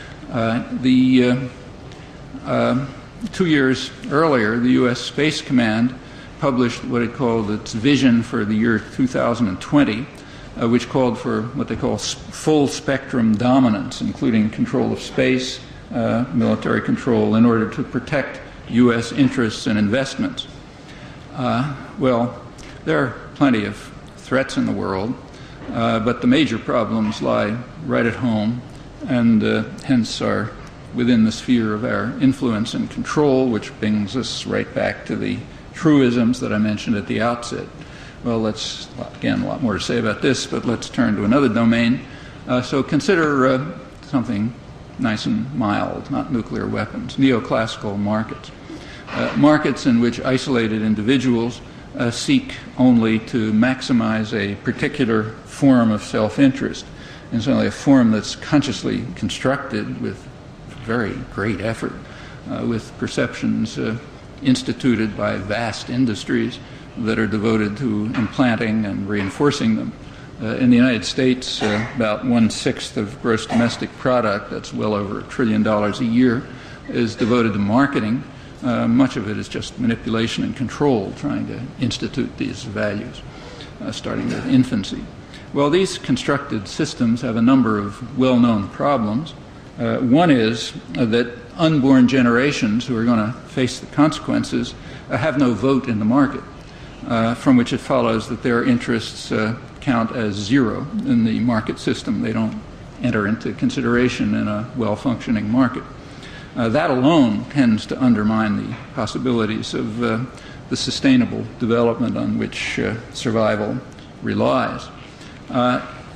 2 years earlier, the U.S. Space Command published what it called its vision for the year 2020, which called for what they call full spectrum dominance, including control of space, military control, in order to protect U.S. interests and investments. Well, there are plenty of threats in the world, but the major problems lie right at home and hence are within the sphere of our influence and control, which brings us right back to the truisms that I mentioned at the outset. Well, again, a lot more to say about this, but let's turn to another domain. So consider something nice and mild, not nuclear weapons, neoclassical markets. Markets in which isolated individuals seek only to maximize a particular form of self-interest, and certainly a form that's consciously constructed with very great effort, with perceptions instituted by vast industries that are devoted to implanting and reinforcing them. In the United States, about 1/6 of gross domestic product, that's well over $1 trillion a year, is devoted to marketing. Much of it is just manipulation and control, trying to institute these values, starting with infancy. Well, these constructed systems have a number of well-known problems. One is that unborn generations who are going to face the consequences have no vote in the market, from which it follows that their interests count as zero in the market system. They don't enter into consideration in a well-functioning market. That alone tends to undermine the possibilities of the sustainable development on which survival relies.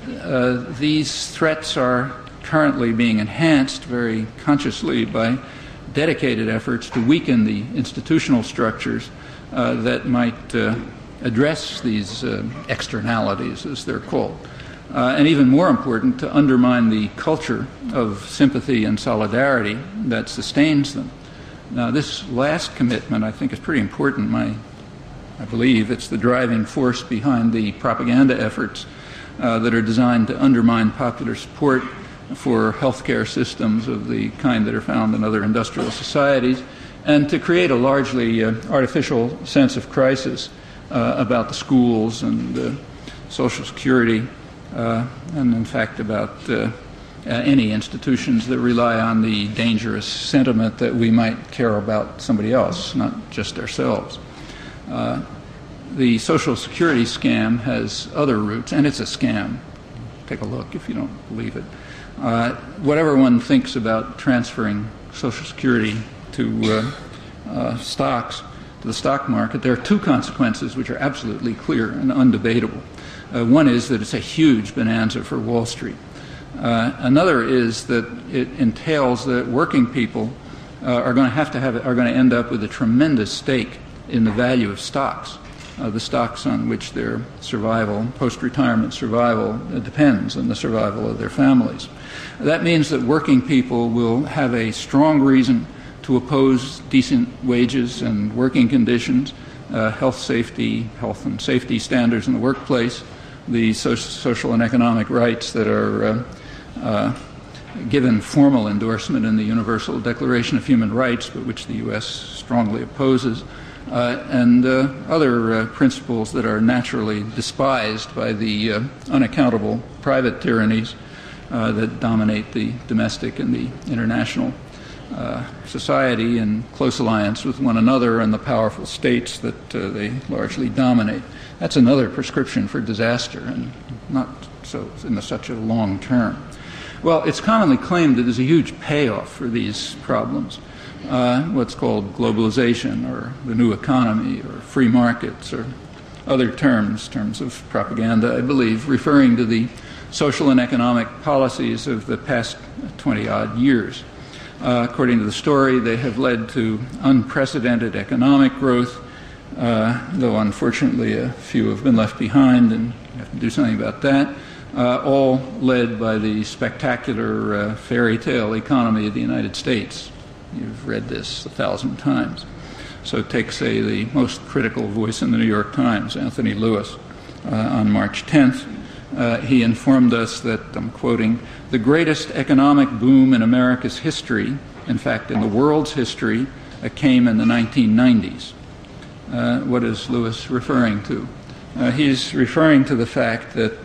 these threats are currently being enhanced very consciously by dedicated efforts to weaken the institutional structures that might address these externalities, as they're called. And even more important, to undermine the culture of sympathy and solidarity that sustains them. Now, this last commitment, I think, is pretty important. I believe it's the driving force behind the propaganda efforts that are designed to undermine popular support for healthcare systems of the kind that are found in other industrial societies, and to create a largely artificial sense of crisis about the schools and Social Security, and in fact about any institutions that rely on the dangerous sentiment that we might care about somebody else, not just ourselves. The Social Security scam has other roots, and it's a scam. Take a look if you don't believe it. Whatever one thinks about transferring Social Security to stocks, to the stock market, there are two consequences which are absolutely clear and undebatable. One is that it's a huge bonanza for Wall Street. Another is that it entails that working people are going to end up with a tremendous stake in the value of stocks, the stocks on which their survival, post-retirement survival, depends on the survival of their families. That means that working people will have a strong reason to oppose decent wages and working conditions, health and safety standards in the workplace, the social and economic rights that are given formal endorsement in the Universal Declaration of Human Rights, but which the U.S. strongly opposes, and other principles that are naturally despised by the unaccountable private tyrannies that dominate the domestic and the international society in close alliance with one another and the powerful states that they largely dominate. That's another prescription for disaster, and not so in such a long term. Well, it's commonly claimed that there's a huge payoff for these problems, what's called globalization or the new economy or free markets or other terms of propaganda, I believe, referring to the social and economic policies of the past 20-odd years. According to the story, they have led to unprecedented economic growth, though unfortunately a few have been left behind, and you have to do something about that, all led by the spectacular fairy tale economy of the United States. You've read this 1,000 times. So take, say, the most critical voice in the New York Times, Anthony Lewis, on March 10th. He informed us that, I'm quoting, "The greatest economic boom in America's history, in fact in the world's history, came in the 1990s. What is Lewis referring to? He's referring to the fact that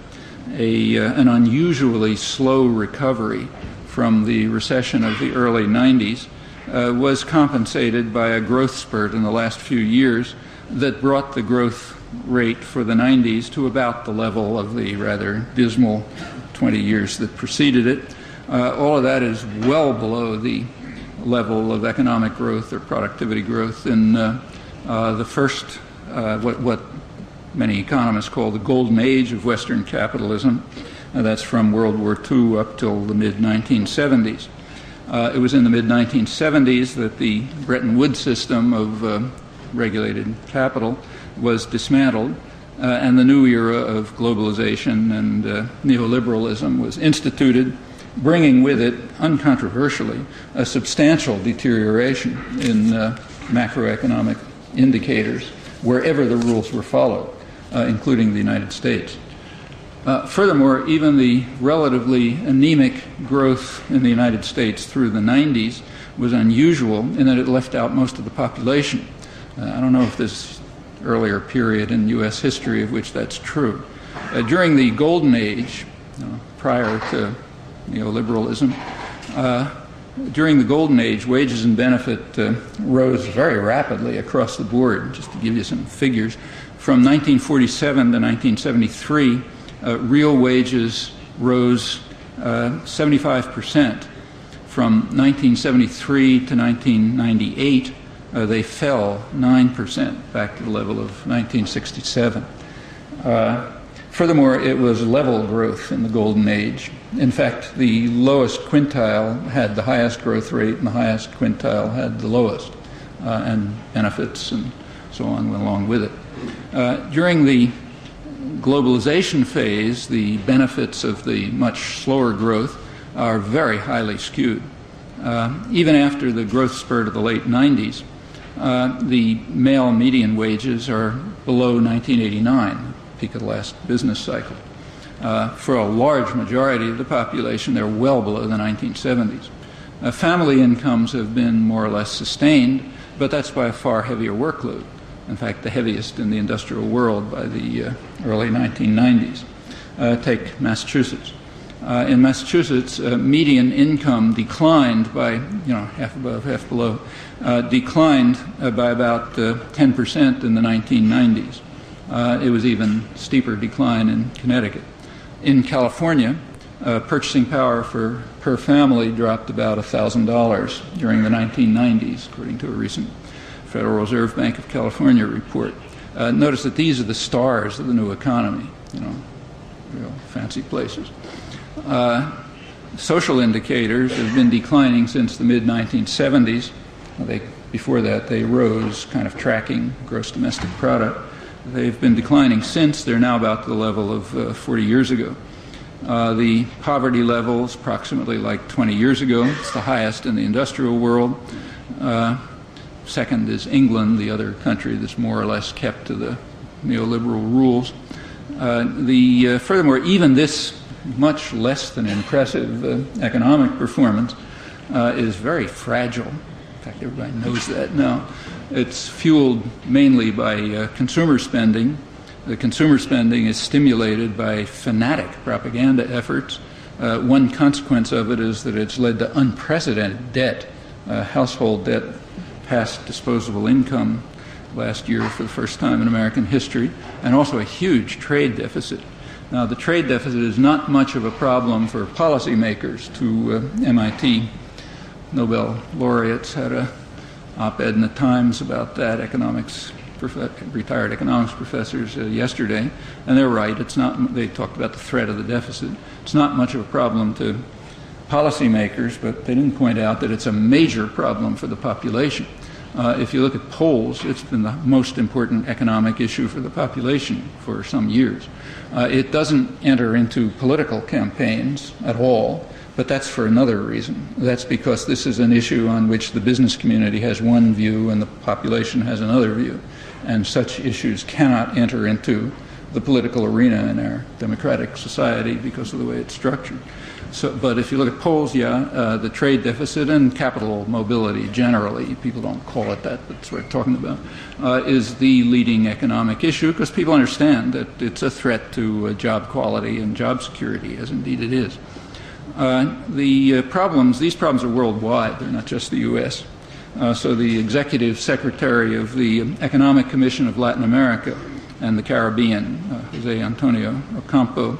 an unusually slow recovery from the recession of the early 90s was compensated by a growth spurt in the last few years that brought the growth rate for the 90s to about the level of the rather dismal 20 years that preceded it. All of that is well below the level of economic growth or productivity growth in the first, what many economists call the golden age of Western capitalism. That's from World War II up till the mid-1970s. It was in the mid-1970s that the Bretton Woods system of regulated capital was dismantled, and the new era of globalization and neoliberalism was instituted, bringing with it, uncontroversially, a substantial deterioration in macroeconomic indicators wherever the rules were followed, including the United States. Furthermore, even the relatively anemic growth in the United States through the 90s was unusual in that it left out most of the population. I don't know if there's earlier period in U.S. history of which that's true. During the Golden Age, prior to neoliberalism, during the Golden Age, wages and benefit rose very rapidly across the board. Just to give you some figures, from 1947 to 1973, real wages rose 75%. From 1973 to 1998, they fell 9%, back to the level of 1967. Furthermore, it was level growth in the golden age. In fact, the lowest quintile had the highest growth rate, and the highest quintile had the lowest, and benefits and so on went along with it. During the globalization phase, the benefits of the much slower growth are very highly skewed. Even after the growth spurt of the late 90s, the male median wages are below 1989, peak of the last business cycle. For a large majority of the population, they're well below the 1970s. Family incomes have been more or less sustained, but that's by a far heavier workload. In fact, the heaviest in the industrial world by the early 1990s. Take Massachusetts. In Massachusetts, median income declined by, half above, half below, declined by about 10% in the 1990s. It was even steeper decline in Connecticut. In California, purchasing power per family dropped about $1,000 during the 1990s, according to a recent Federal Reserve Bank of California report. Notice that these are the stars of the new economy, real fancy places. Social indicators have been declining since the mid-1970s. Before that, they rose, kind of tracking gross domestic product. They've been declining since. They're now about the level of 40 years ago. The poverty levels, approximately like 20 years ago. It's the highest in the industrial world. Second is England, the other country that's more or less kept to the neoliberal rules. Furthermore, even this much less than impressive economic performance is very fragile. In fact, everybody knows that now. It's fueled mainly by consumer spending. The consumer spending is stimulated by fanatic propaganda efforts. One consequence of it is that it's led to unprecedented debt, household debt past disposable income last year for the first time in American history, and also a huge trade deficit. Now, the trade deficit is not much of a problem for policymakers. Two MIT Nobel laureates had an op-ed in the Times about that, retired economics professors yesterday, and they're right. It's not. They talked about the threat of the deficit. It's not much of a problem to policymakers, but they didn't point out that it's a major problem for the population. If you look at polls, it's been the most important economic issue for the population for some years. It doesn't enter into political campaigns at all, but that's for another reason. That's because this is an issue on which the business community has one view and the population has another view. And such issues cannot enter into the political arena in our democratic society because of the way it's structured. But if you look at polls, the trade deficit and capital mobility generally, people don't call it that, but that's what we're talking about, is the leading economic issue because people understand that it's a threat to job quality and job security, as indeed it is. These problems are worldwide. They're not just the U.S. So the executive secretary of the Economic Commission of Latin America and the Caribbean, Jose Antonio Ocampo,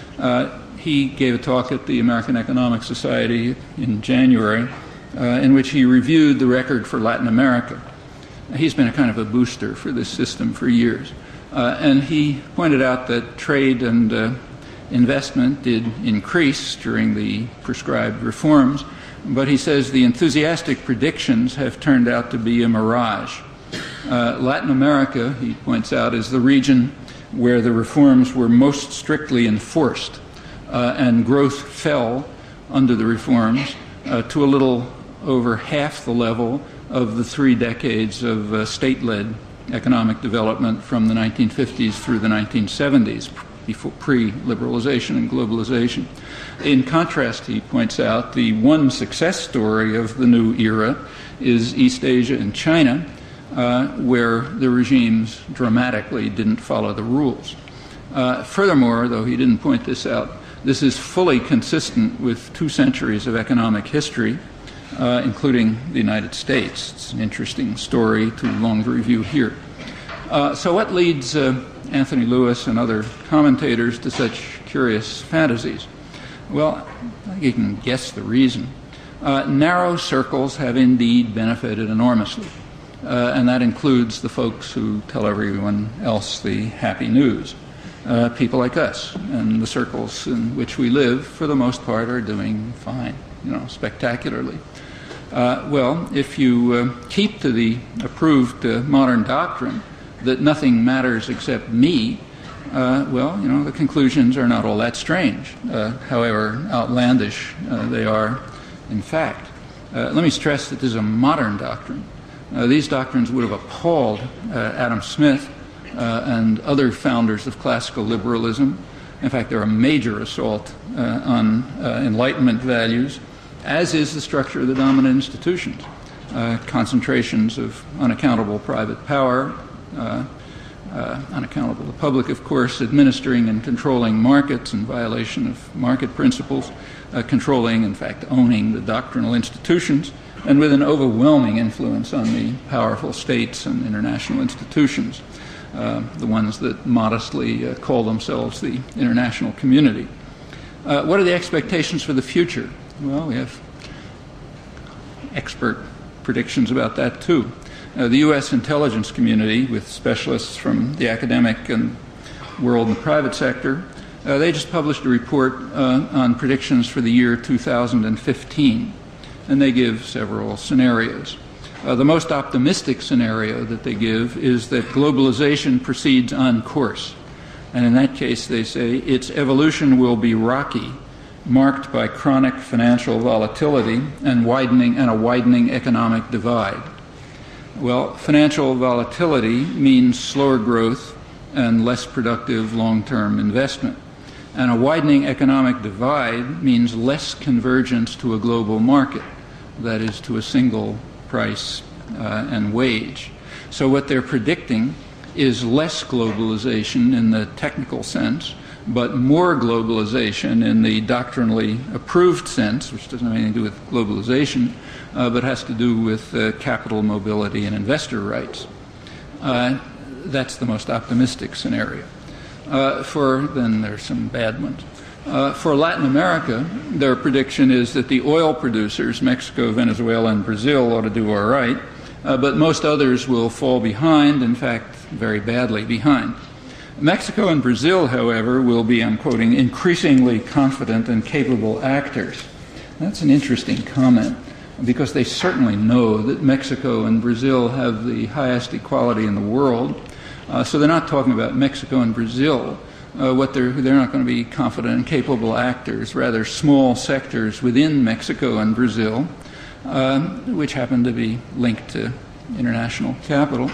he gave a talk at the American Economic Society in January in which he reviewed the record for Latin America. He's been a kind of a booster for this system for years. And he pointed out that trade and investment did increase during the prescribed reforms, but he says the enthusiastic predictions have turned out to be a mirage. Latin America, he points out, is the region where the reforms were most strictly enforced. And growth fell under the reforms to a little over half the level of the 3 decades of state-led economic development from the 1950s through the 1970s, before pre-liberalization and globalization. In contrast, he points out, the one success story of the new era is East Asia and China, where the regimes dramatically didn't follow the rules. Furthermore, though he didn't point this out, this is fully consistent with 2 centuries of economic history, including the United States. It's an interesting story, too long to review here. So what leads Anthony Lewis and other commentators to such curious fantasies? Well, I think you can guess the reason. Narrow circles have indeed benefited enormously, and that includes the folks who tell everyone else the happy news. people like us, and the circles in which we live, for the most part, are doing fine, spectacularly. Well, if you keep to the approved modern doctrine that nothing matters except me, the conclusions are not all that strange, however outlandish they are in fact. Let me stress that this is a modern doctrine. These doctrines would have appalled Adam Smith and other founders of classical liberalism. In fact, they're a major assault on Enlightenment values, as is the structure of the dominant institutions. Concentrations of unaccountable private power, unaccountable to the public, of course, administering and controlling markets in violation of market principles, controlling, in fact, owning the doctrinal institutions, and with an overwhelming influence on the powerful states and international institutions, the ones that modestly call themselves the international community. What are the expectations for the future? Well, we have expert predictions about that, too. The U.S. intelligence community, with specialists from the academic and world and the private sector, they just published a report on predictions for the year 2015, and they give several scenarios. The most optimistic scenario that they give is that globalization proceeds on course. And in that case, they say its evolution will be rocky, marked by chronic financial volatility and a widening economic divide. Well, financial volatility means slower growth and less productive long-term investment. And a widening economic divide means less convergence to a global market, that is, to a single price and wage. So what they're predicting is less globalization in the technical sense, but more globalization in the doctrinally approved sense, which doesn't have anything to do with globalization, but has to do with capital mobility and investor rights. That's the most optimistic scenario. Then there's some bad ones. For Latin America, their prediction is that the oil producers, Mexico, Venezuela, and Brazil, ought to do all right, but most others will fall behind, in fact, very badly behind. Mexico and Brazil, however, will be, I'm quoting, increasingly confident and capable actors. That's an interesting comment, because they certainly know that Mexico and Brazil have the highest equality in the world. So they're not talking about Mexico and Brazil. They're not going to be confident and capable actors, rather small sectors within Mexico and Brazil, which happen to be linked to international capital.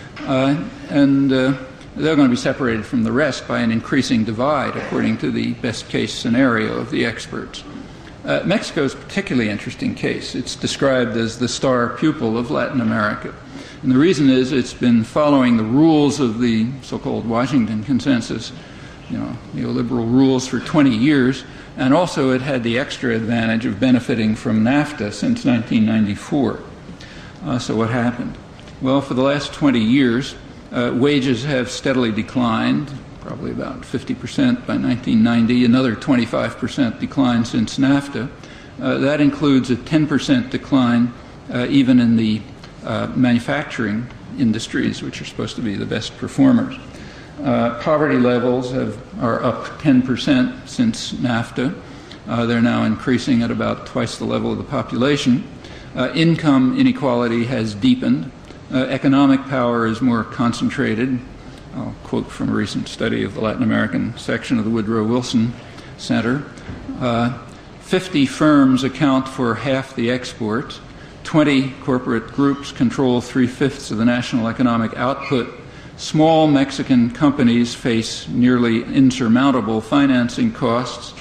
They're going to be separated from the rest by an increasing divide, according to the best-case scenario of the experts. Mexico is a particularly interesting case. It's described as the star pupil of Latin America. And the reason is it's been following the rules of the so-called Washington Consensus, neoliberal rules for 20 years, and also it had the extra advantage of benefiting from NAFTA since 1994. So what happened? Well, for the last 20 years, wages have steadily declined, probably about 50% by 1990, another 25% decline since NAFTA. That includes a 10% decline even in the manufacturing industries, which are supposed to be the best performers. Poverty levels are up 10% since NAFTA. They're now increasing at about twice the level of the population. Income inequality has deepened. Economic power is more concentrated. I'll quote from a recent study of the Latin American section of the Woodrow Wilson Center. 50 firms account for half the exports. 20 corporate groups control 3/5 of the national economic output. Small Mexican companies face nearly insurmountable financing costs.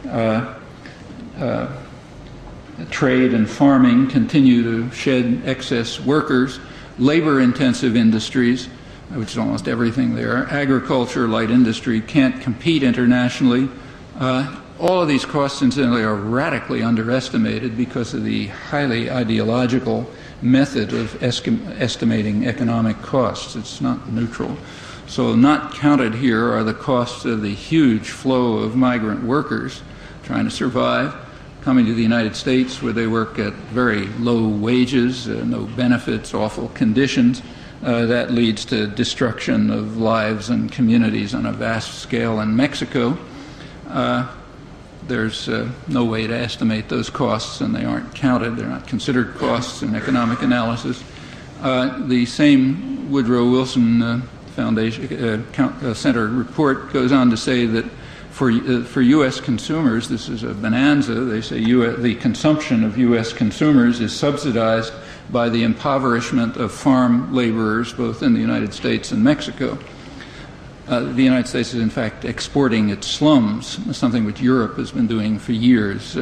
Trade and farming continue to shed excess workers. Labor-intensive industries, which is almost everything there, agriculture, light industry, can't compete internationally. All of these costs, incidentally, are radically underestimated because of the highly ideological method of estimating economic costs. It's not neutral. So not counted here are the costs of the huge flow of migrant workers trying to survive, coming to the United States where they work at very low wages, no benefits, awful conditions, That leads to destruction of lives and communities on a vast scale in Mexico. There's no way to estimate those costs, and they aren't counted. They're not considered costs in economic analysis. The same Woodrow Wilson Foundation Center report goes on to say that for U.S. consumers, this is a bonanza. They say the consumption of U.S. consumers is subsidized by the impoverishment of farm laborers both in the United States and Mexico. The United States is, in fact, exporting its slums, something which Europe has been doing for years,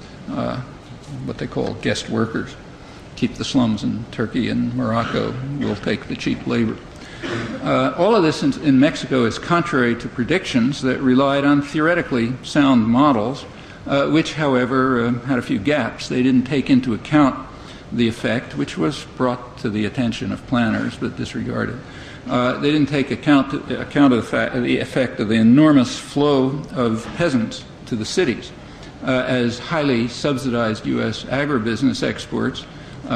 what they call guest workers. Keep the slums in Turkey and Morocco. We'll take the cheap labor. All of this in Mexico is contrary to predictions that relied on theoretically sound models, which, however, had a few gaps. They didn't take into account the effect, which was brought to the attention of planners but disregarded. They didn't take account of the effect of the enormous flow of peasants to the cities as highly subsidized U.S. agribusiness exports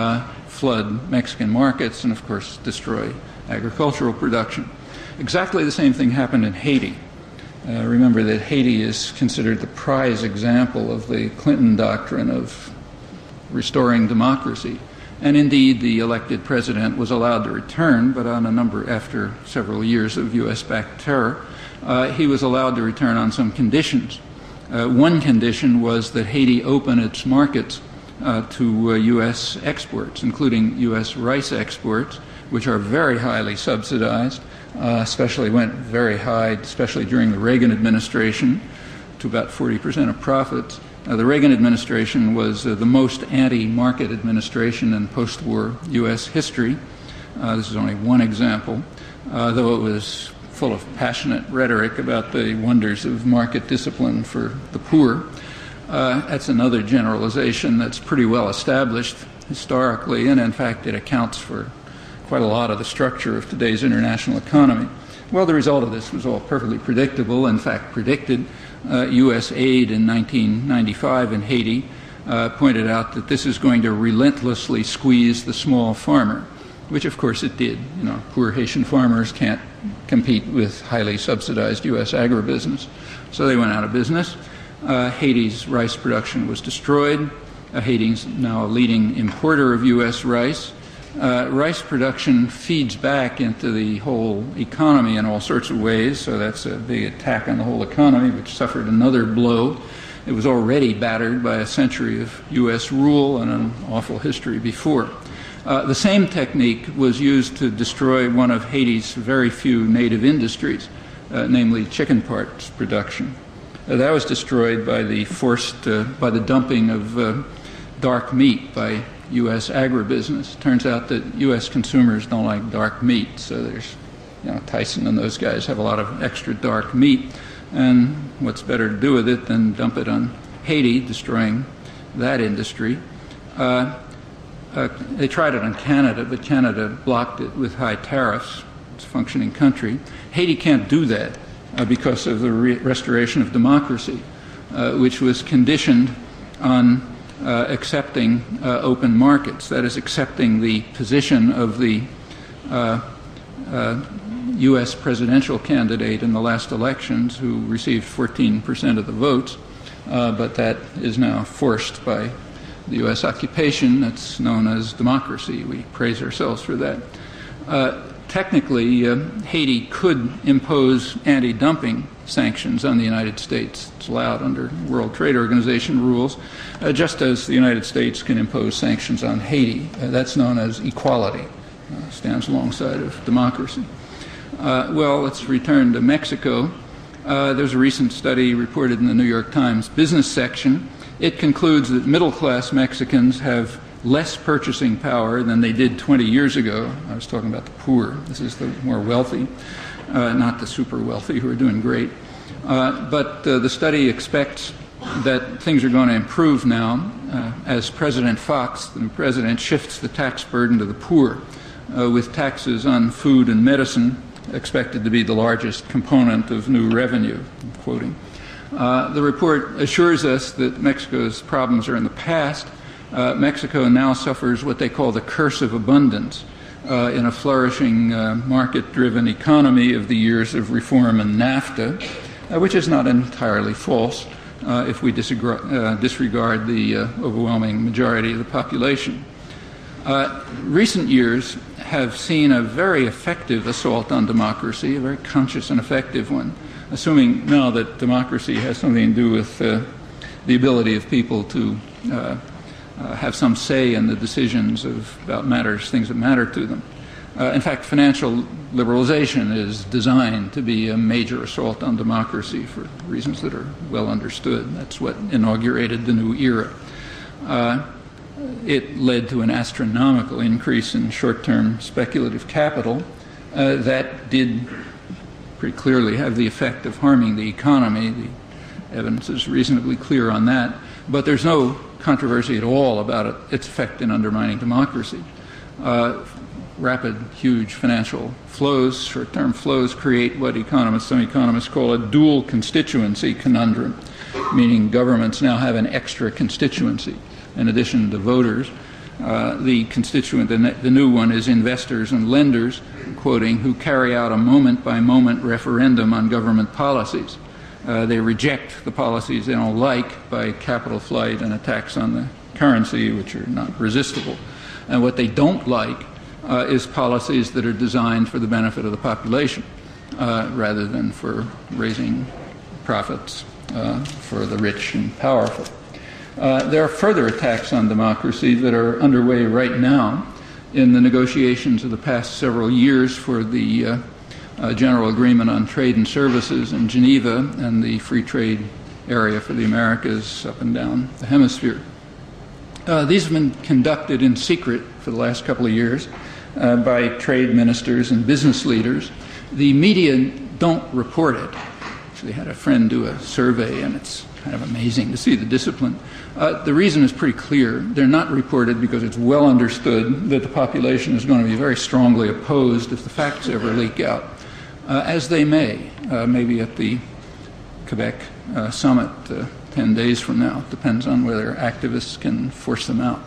flood Mexican markets and, of course, destroy agricultural production. Exactly the same thing happened in Haiti. Remember that Haiti is considered the prize example of the Clinton doctrine of restoring democracy. And indeed, the elected president was allowed to return, but after several years of U.S.-backed terror, he was allowed to return on some conditions. One condition was that Haiti open its markets to U.S. exports, including U.S. rice exports, which are very highly subsidized, especially went very high, especially during the Reagan administration, to about 40% of profits. The Reagan administration was the most anti-market administration in post-war U.S. history. This is only one example, though it was full of passionate rhetoric about the wonders of market discipline for the poor. That's another generalization that's pretty well established historically, and in fact it accounts for quite a lot of the structure of today's international economy. Well, the result of this was all perfectly predictable, in fact predicted. U.S. aid in 1995 in Haiti pointed out that this is going to relentlessly squeeze the small farmer, which of course it did. Poor Haitian farmers can't compete with highly subsidized U.S. agribusiness, so they went out of business. Haiti's rice production was destroyed. Haiti's now a leading importer of U.S. rice. Rice production feeds back into the whole economy in all sorts of ways, so that's a big attack on the whole economy, which suffered another blow. It was already battered by a century of U.S. rule and an awful history before. The same technique was used to destroy one of Haiti's very few native industries, namely chicken parts production. That was destroyed by by the dumping of dark meat by U.S. agribusiness. Turns out that U.S. consumers don't like dark meat, so there's, Tyson and those guys have a lot of extra dark meat, and what's better to do with it than dump it on Haiti, destroying that industry. They tried it on Canada, but Canada blocked it with high tariffs. It's a functioning country. Haiti can't do that because of the restoration of democracy, which was conditioned on accepting open markets, that is, accepting the position of the U.S. presidential candidate in the last elections who received 14% of the votes, but that is now forced by the U.S. occupation. That's known as democracy. We praise ourselves for that. Technically, Haiti could impose anti-dumping sanctions on the United States. It's allowed under World Trade Organization rules, just as the United States can impose sanctions on Haiti. That's known as equality. Stands alongside of democracy. Well, let's return to Mexico. There's a recent study reported in the New York Times business section. It concludes that middle-class Mexicans have less purchasing power than they did 20 years ago. I was talking about the poor. This is the more wealthy, not the super wealthy who are doing great. But the study expects that things are going to improve now as President Fox, the president, shifts the tax burden to the poor, with taxes on food and medicine expected to be the largest component of new revenue, I'm quoting. The report assures us that Mexico's problems are in the past. Mexico now suffers what they call the curse of abundance, in a flourishing market-driven economy of the years of reform and NAFTA, which is not entirely false if we disregard the overwhelming majority of the population. Recent years have seen a very effective assault on democracy, a very conscious and effective one, assuming now that democracy has something to do with the ability of people to have some say in the decisions about things that matter to them. In fact, financial liberalization is designed to be a major assault on democracy for reasons that are well understood. That's what inaugurated the new era. It led to an astronomical increase in short-term speculative capital that did pretty clearly have the effect of harming the economy. The evidence is reasonably clear on that. But there's no controversy at all about its effect in undermining democracy. Rapid, huge financial flows, short-term flows, create what some economists call a dual constituency conundrum, meaning governments now have an extra constituency in addition to voters. The new one is investors and lenders, quoting, who carry out a moment-by-moment referendum on government policies. They reject the policies they don't like by capital flight and attacks on the currency, which are not resistible. And what they don't like is policies that are designed for the benefit of the population rather than for raising profits for the rich and powerful. There are further attacks on democracy that are underway right now in the negotiations of the past several years for the General Agreement on Trade and Services in Geneva and the free trade area for the Americas up and down the hemisphere. These have been conducted in secret for the last couple of years by trade ministers and business leaders. The media don't report it. Actually, had a friend do a survey, and it's kind of amazing to see the discipline. The reason is pretty clear. They're not reported because it's well understood that the population is going to be very strongly opposed if the facts ever leak out, as they may, maybe at the Quebec summit 10 days from now. It depends on whether activists can force them out.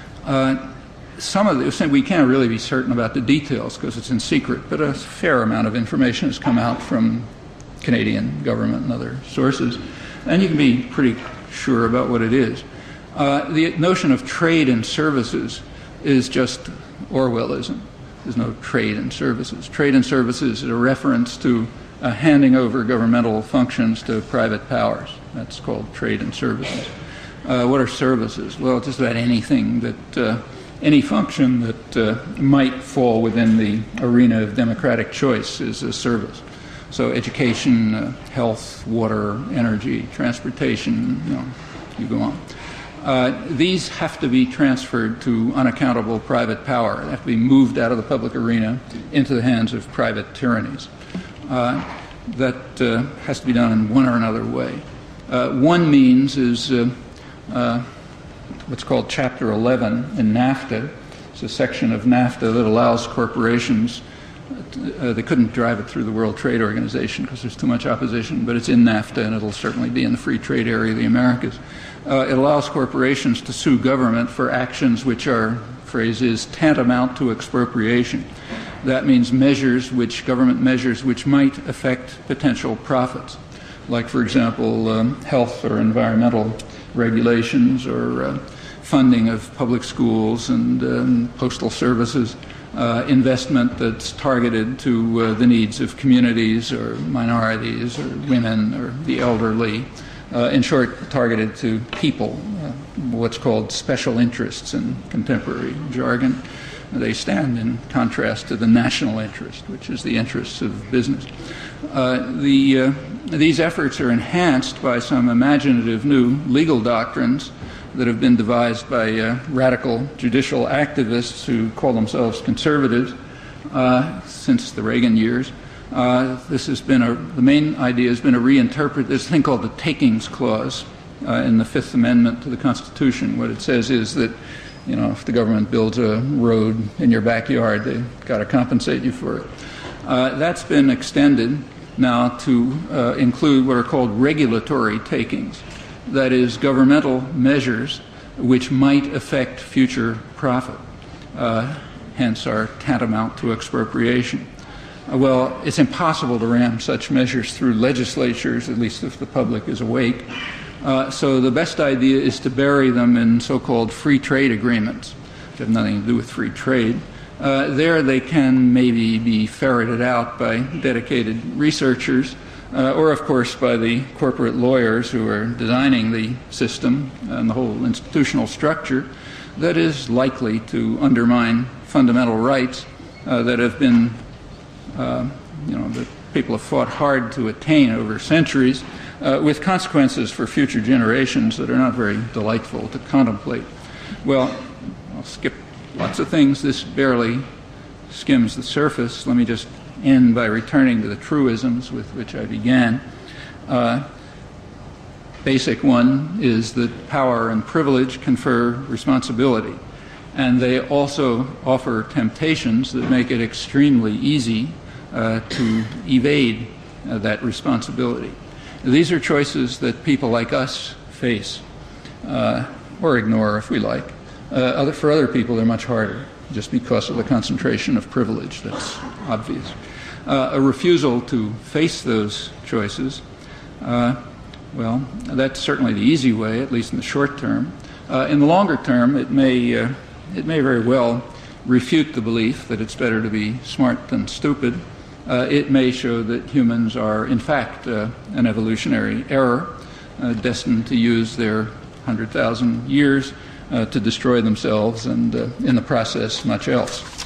Some of this, we can't really be certain about the details because it's in secret, but a fair amount of information has come out from Canadian government and other sources, and you can be pretty sure about what it is. The notion of trade and services is just Orwellism. There's no trade and services. Trade and services is a reference to handing over governmental functions to private powers. That's called trade and services. What are services? Well, just about anything that, any function that might fall within the arena of democratic choice is a service. So education, health, water, energy, transportation, you go on. These have to be transferred to unaccountable private power. They have to be moved out of the public arena into the hands of private tyrannies. That has to be done in one or another way. One means is what's called Chapter 11 in NAFTA. It's a section of NAFTA that allows corporations. They couldn't drive it through the World Trade Organization because there's too much opposition, but it's in NAFTA, and it'll certainly be in the free trade area of the Americas. It allows corporations to sue government for actions which are, phrase is, tantamount to expropriation. That means government measures which might affect potential profits, like, for example, health or environmental regulations or funding of public schools and postal services, investment that's targeted to the needs of communities or minorities or women or the elderly, in short, targeted to people, what's called special interests in contemporary jargon. They stand in contrast to the national interest, which is the interests of business. These efforts are enhanced by some imaginative new legal doctrines that have been devised by radical judicial activists who call themselves conservatives since the Reagan years. The main idea has been to reinterpret this thing called the Takings Clause in the Fifth Amendment to the Constitution. What it says is that, if the government builds a road in your backyard, they've got to compensate you for it. That's been extended now to include what are called regulatory takings. That is, governmental measures which might affect future profit. hence are tantamount to expropriation. Well, it's impossible to ram such measures through legislatures, at least if the public is awake. So the best idea is to bury them in so-called free trade agreements, which have nothing to do with free trade. There they can maybe be ferreted out by dedicated researchers, or of course by the corporate lawyers who are designing the system and the whole institutional structure that is likely to undermine fundamental rights that have been, that people have fought hard to attain over centuries, with consequences for future generations that are not very delightful to contemplate. Well, I'll skip lots of things. This barely skims the surface. Let me just end by returning to the truisms with which I began. Basic one is that power and privilege confer responsibility, and they also offer temptations that make it extremely easy to evade that responsibility. These are choices that people like us face, or ignore if we like. For other people, they're much harder, just because of the concentration of privilege that's obvious. A refusal to face those choices, well, that's certainly the easy way, at least in the short term. In the longer term, it may very well refute the belief that it's better to be smart than stupid. It may show that humans are, in fact, an evolutionary error, destined to use their 100,000 years to destroy themselves and, in the process, much else.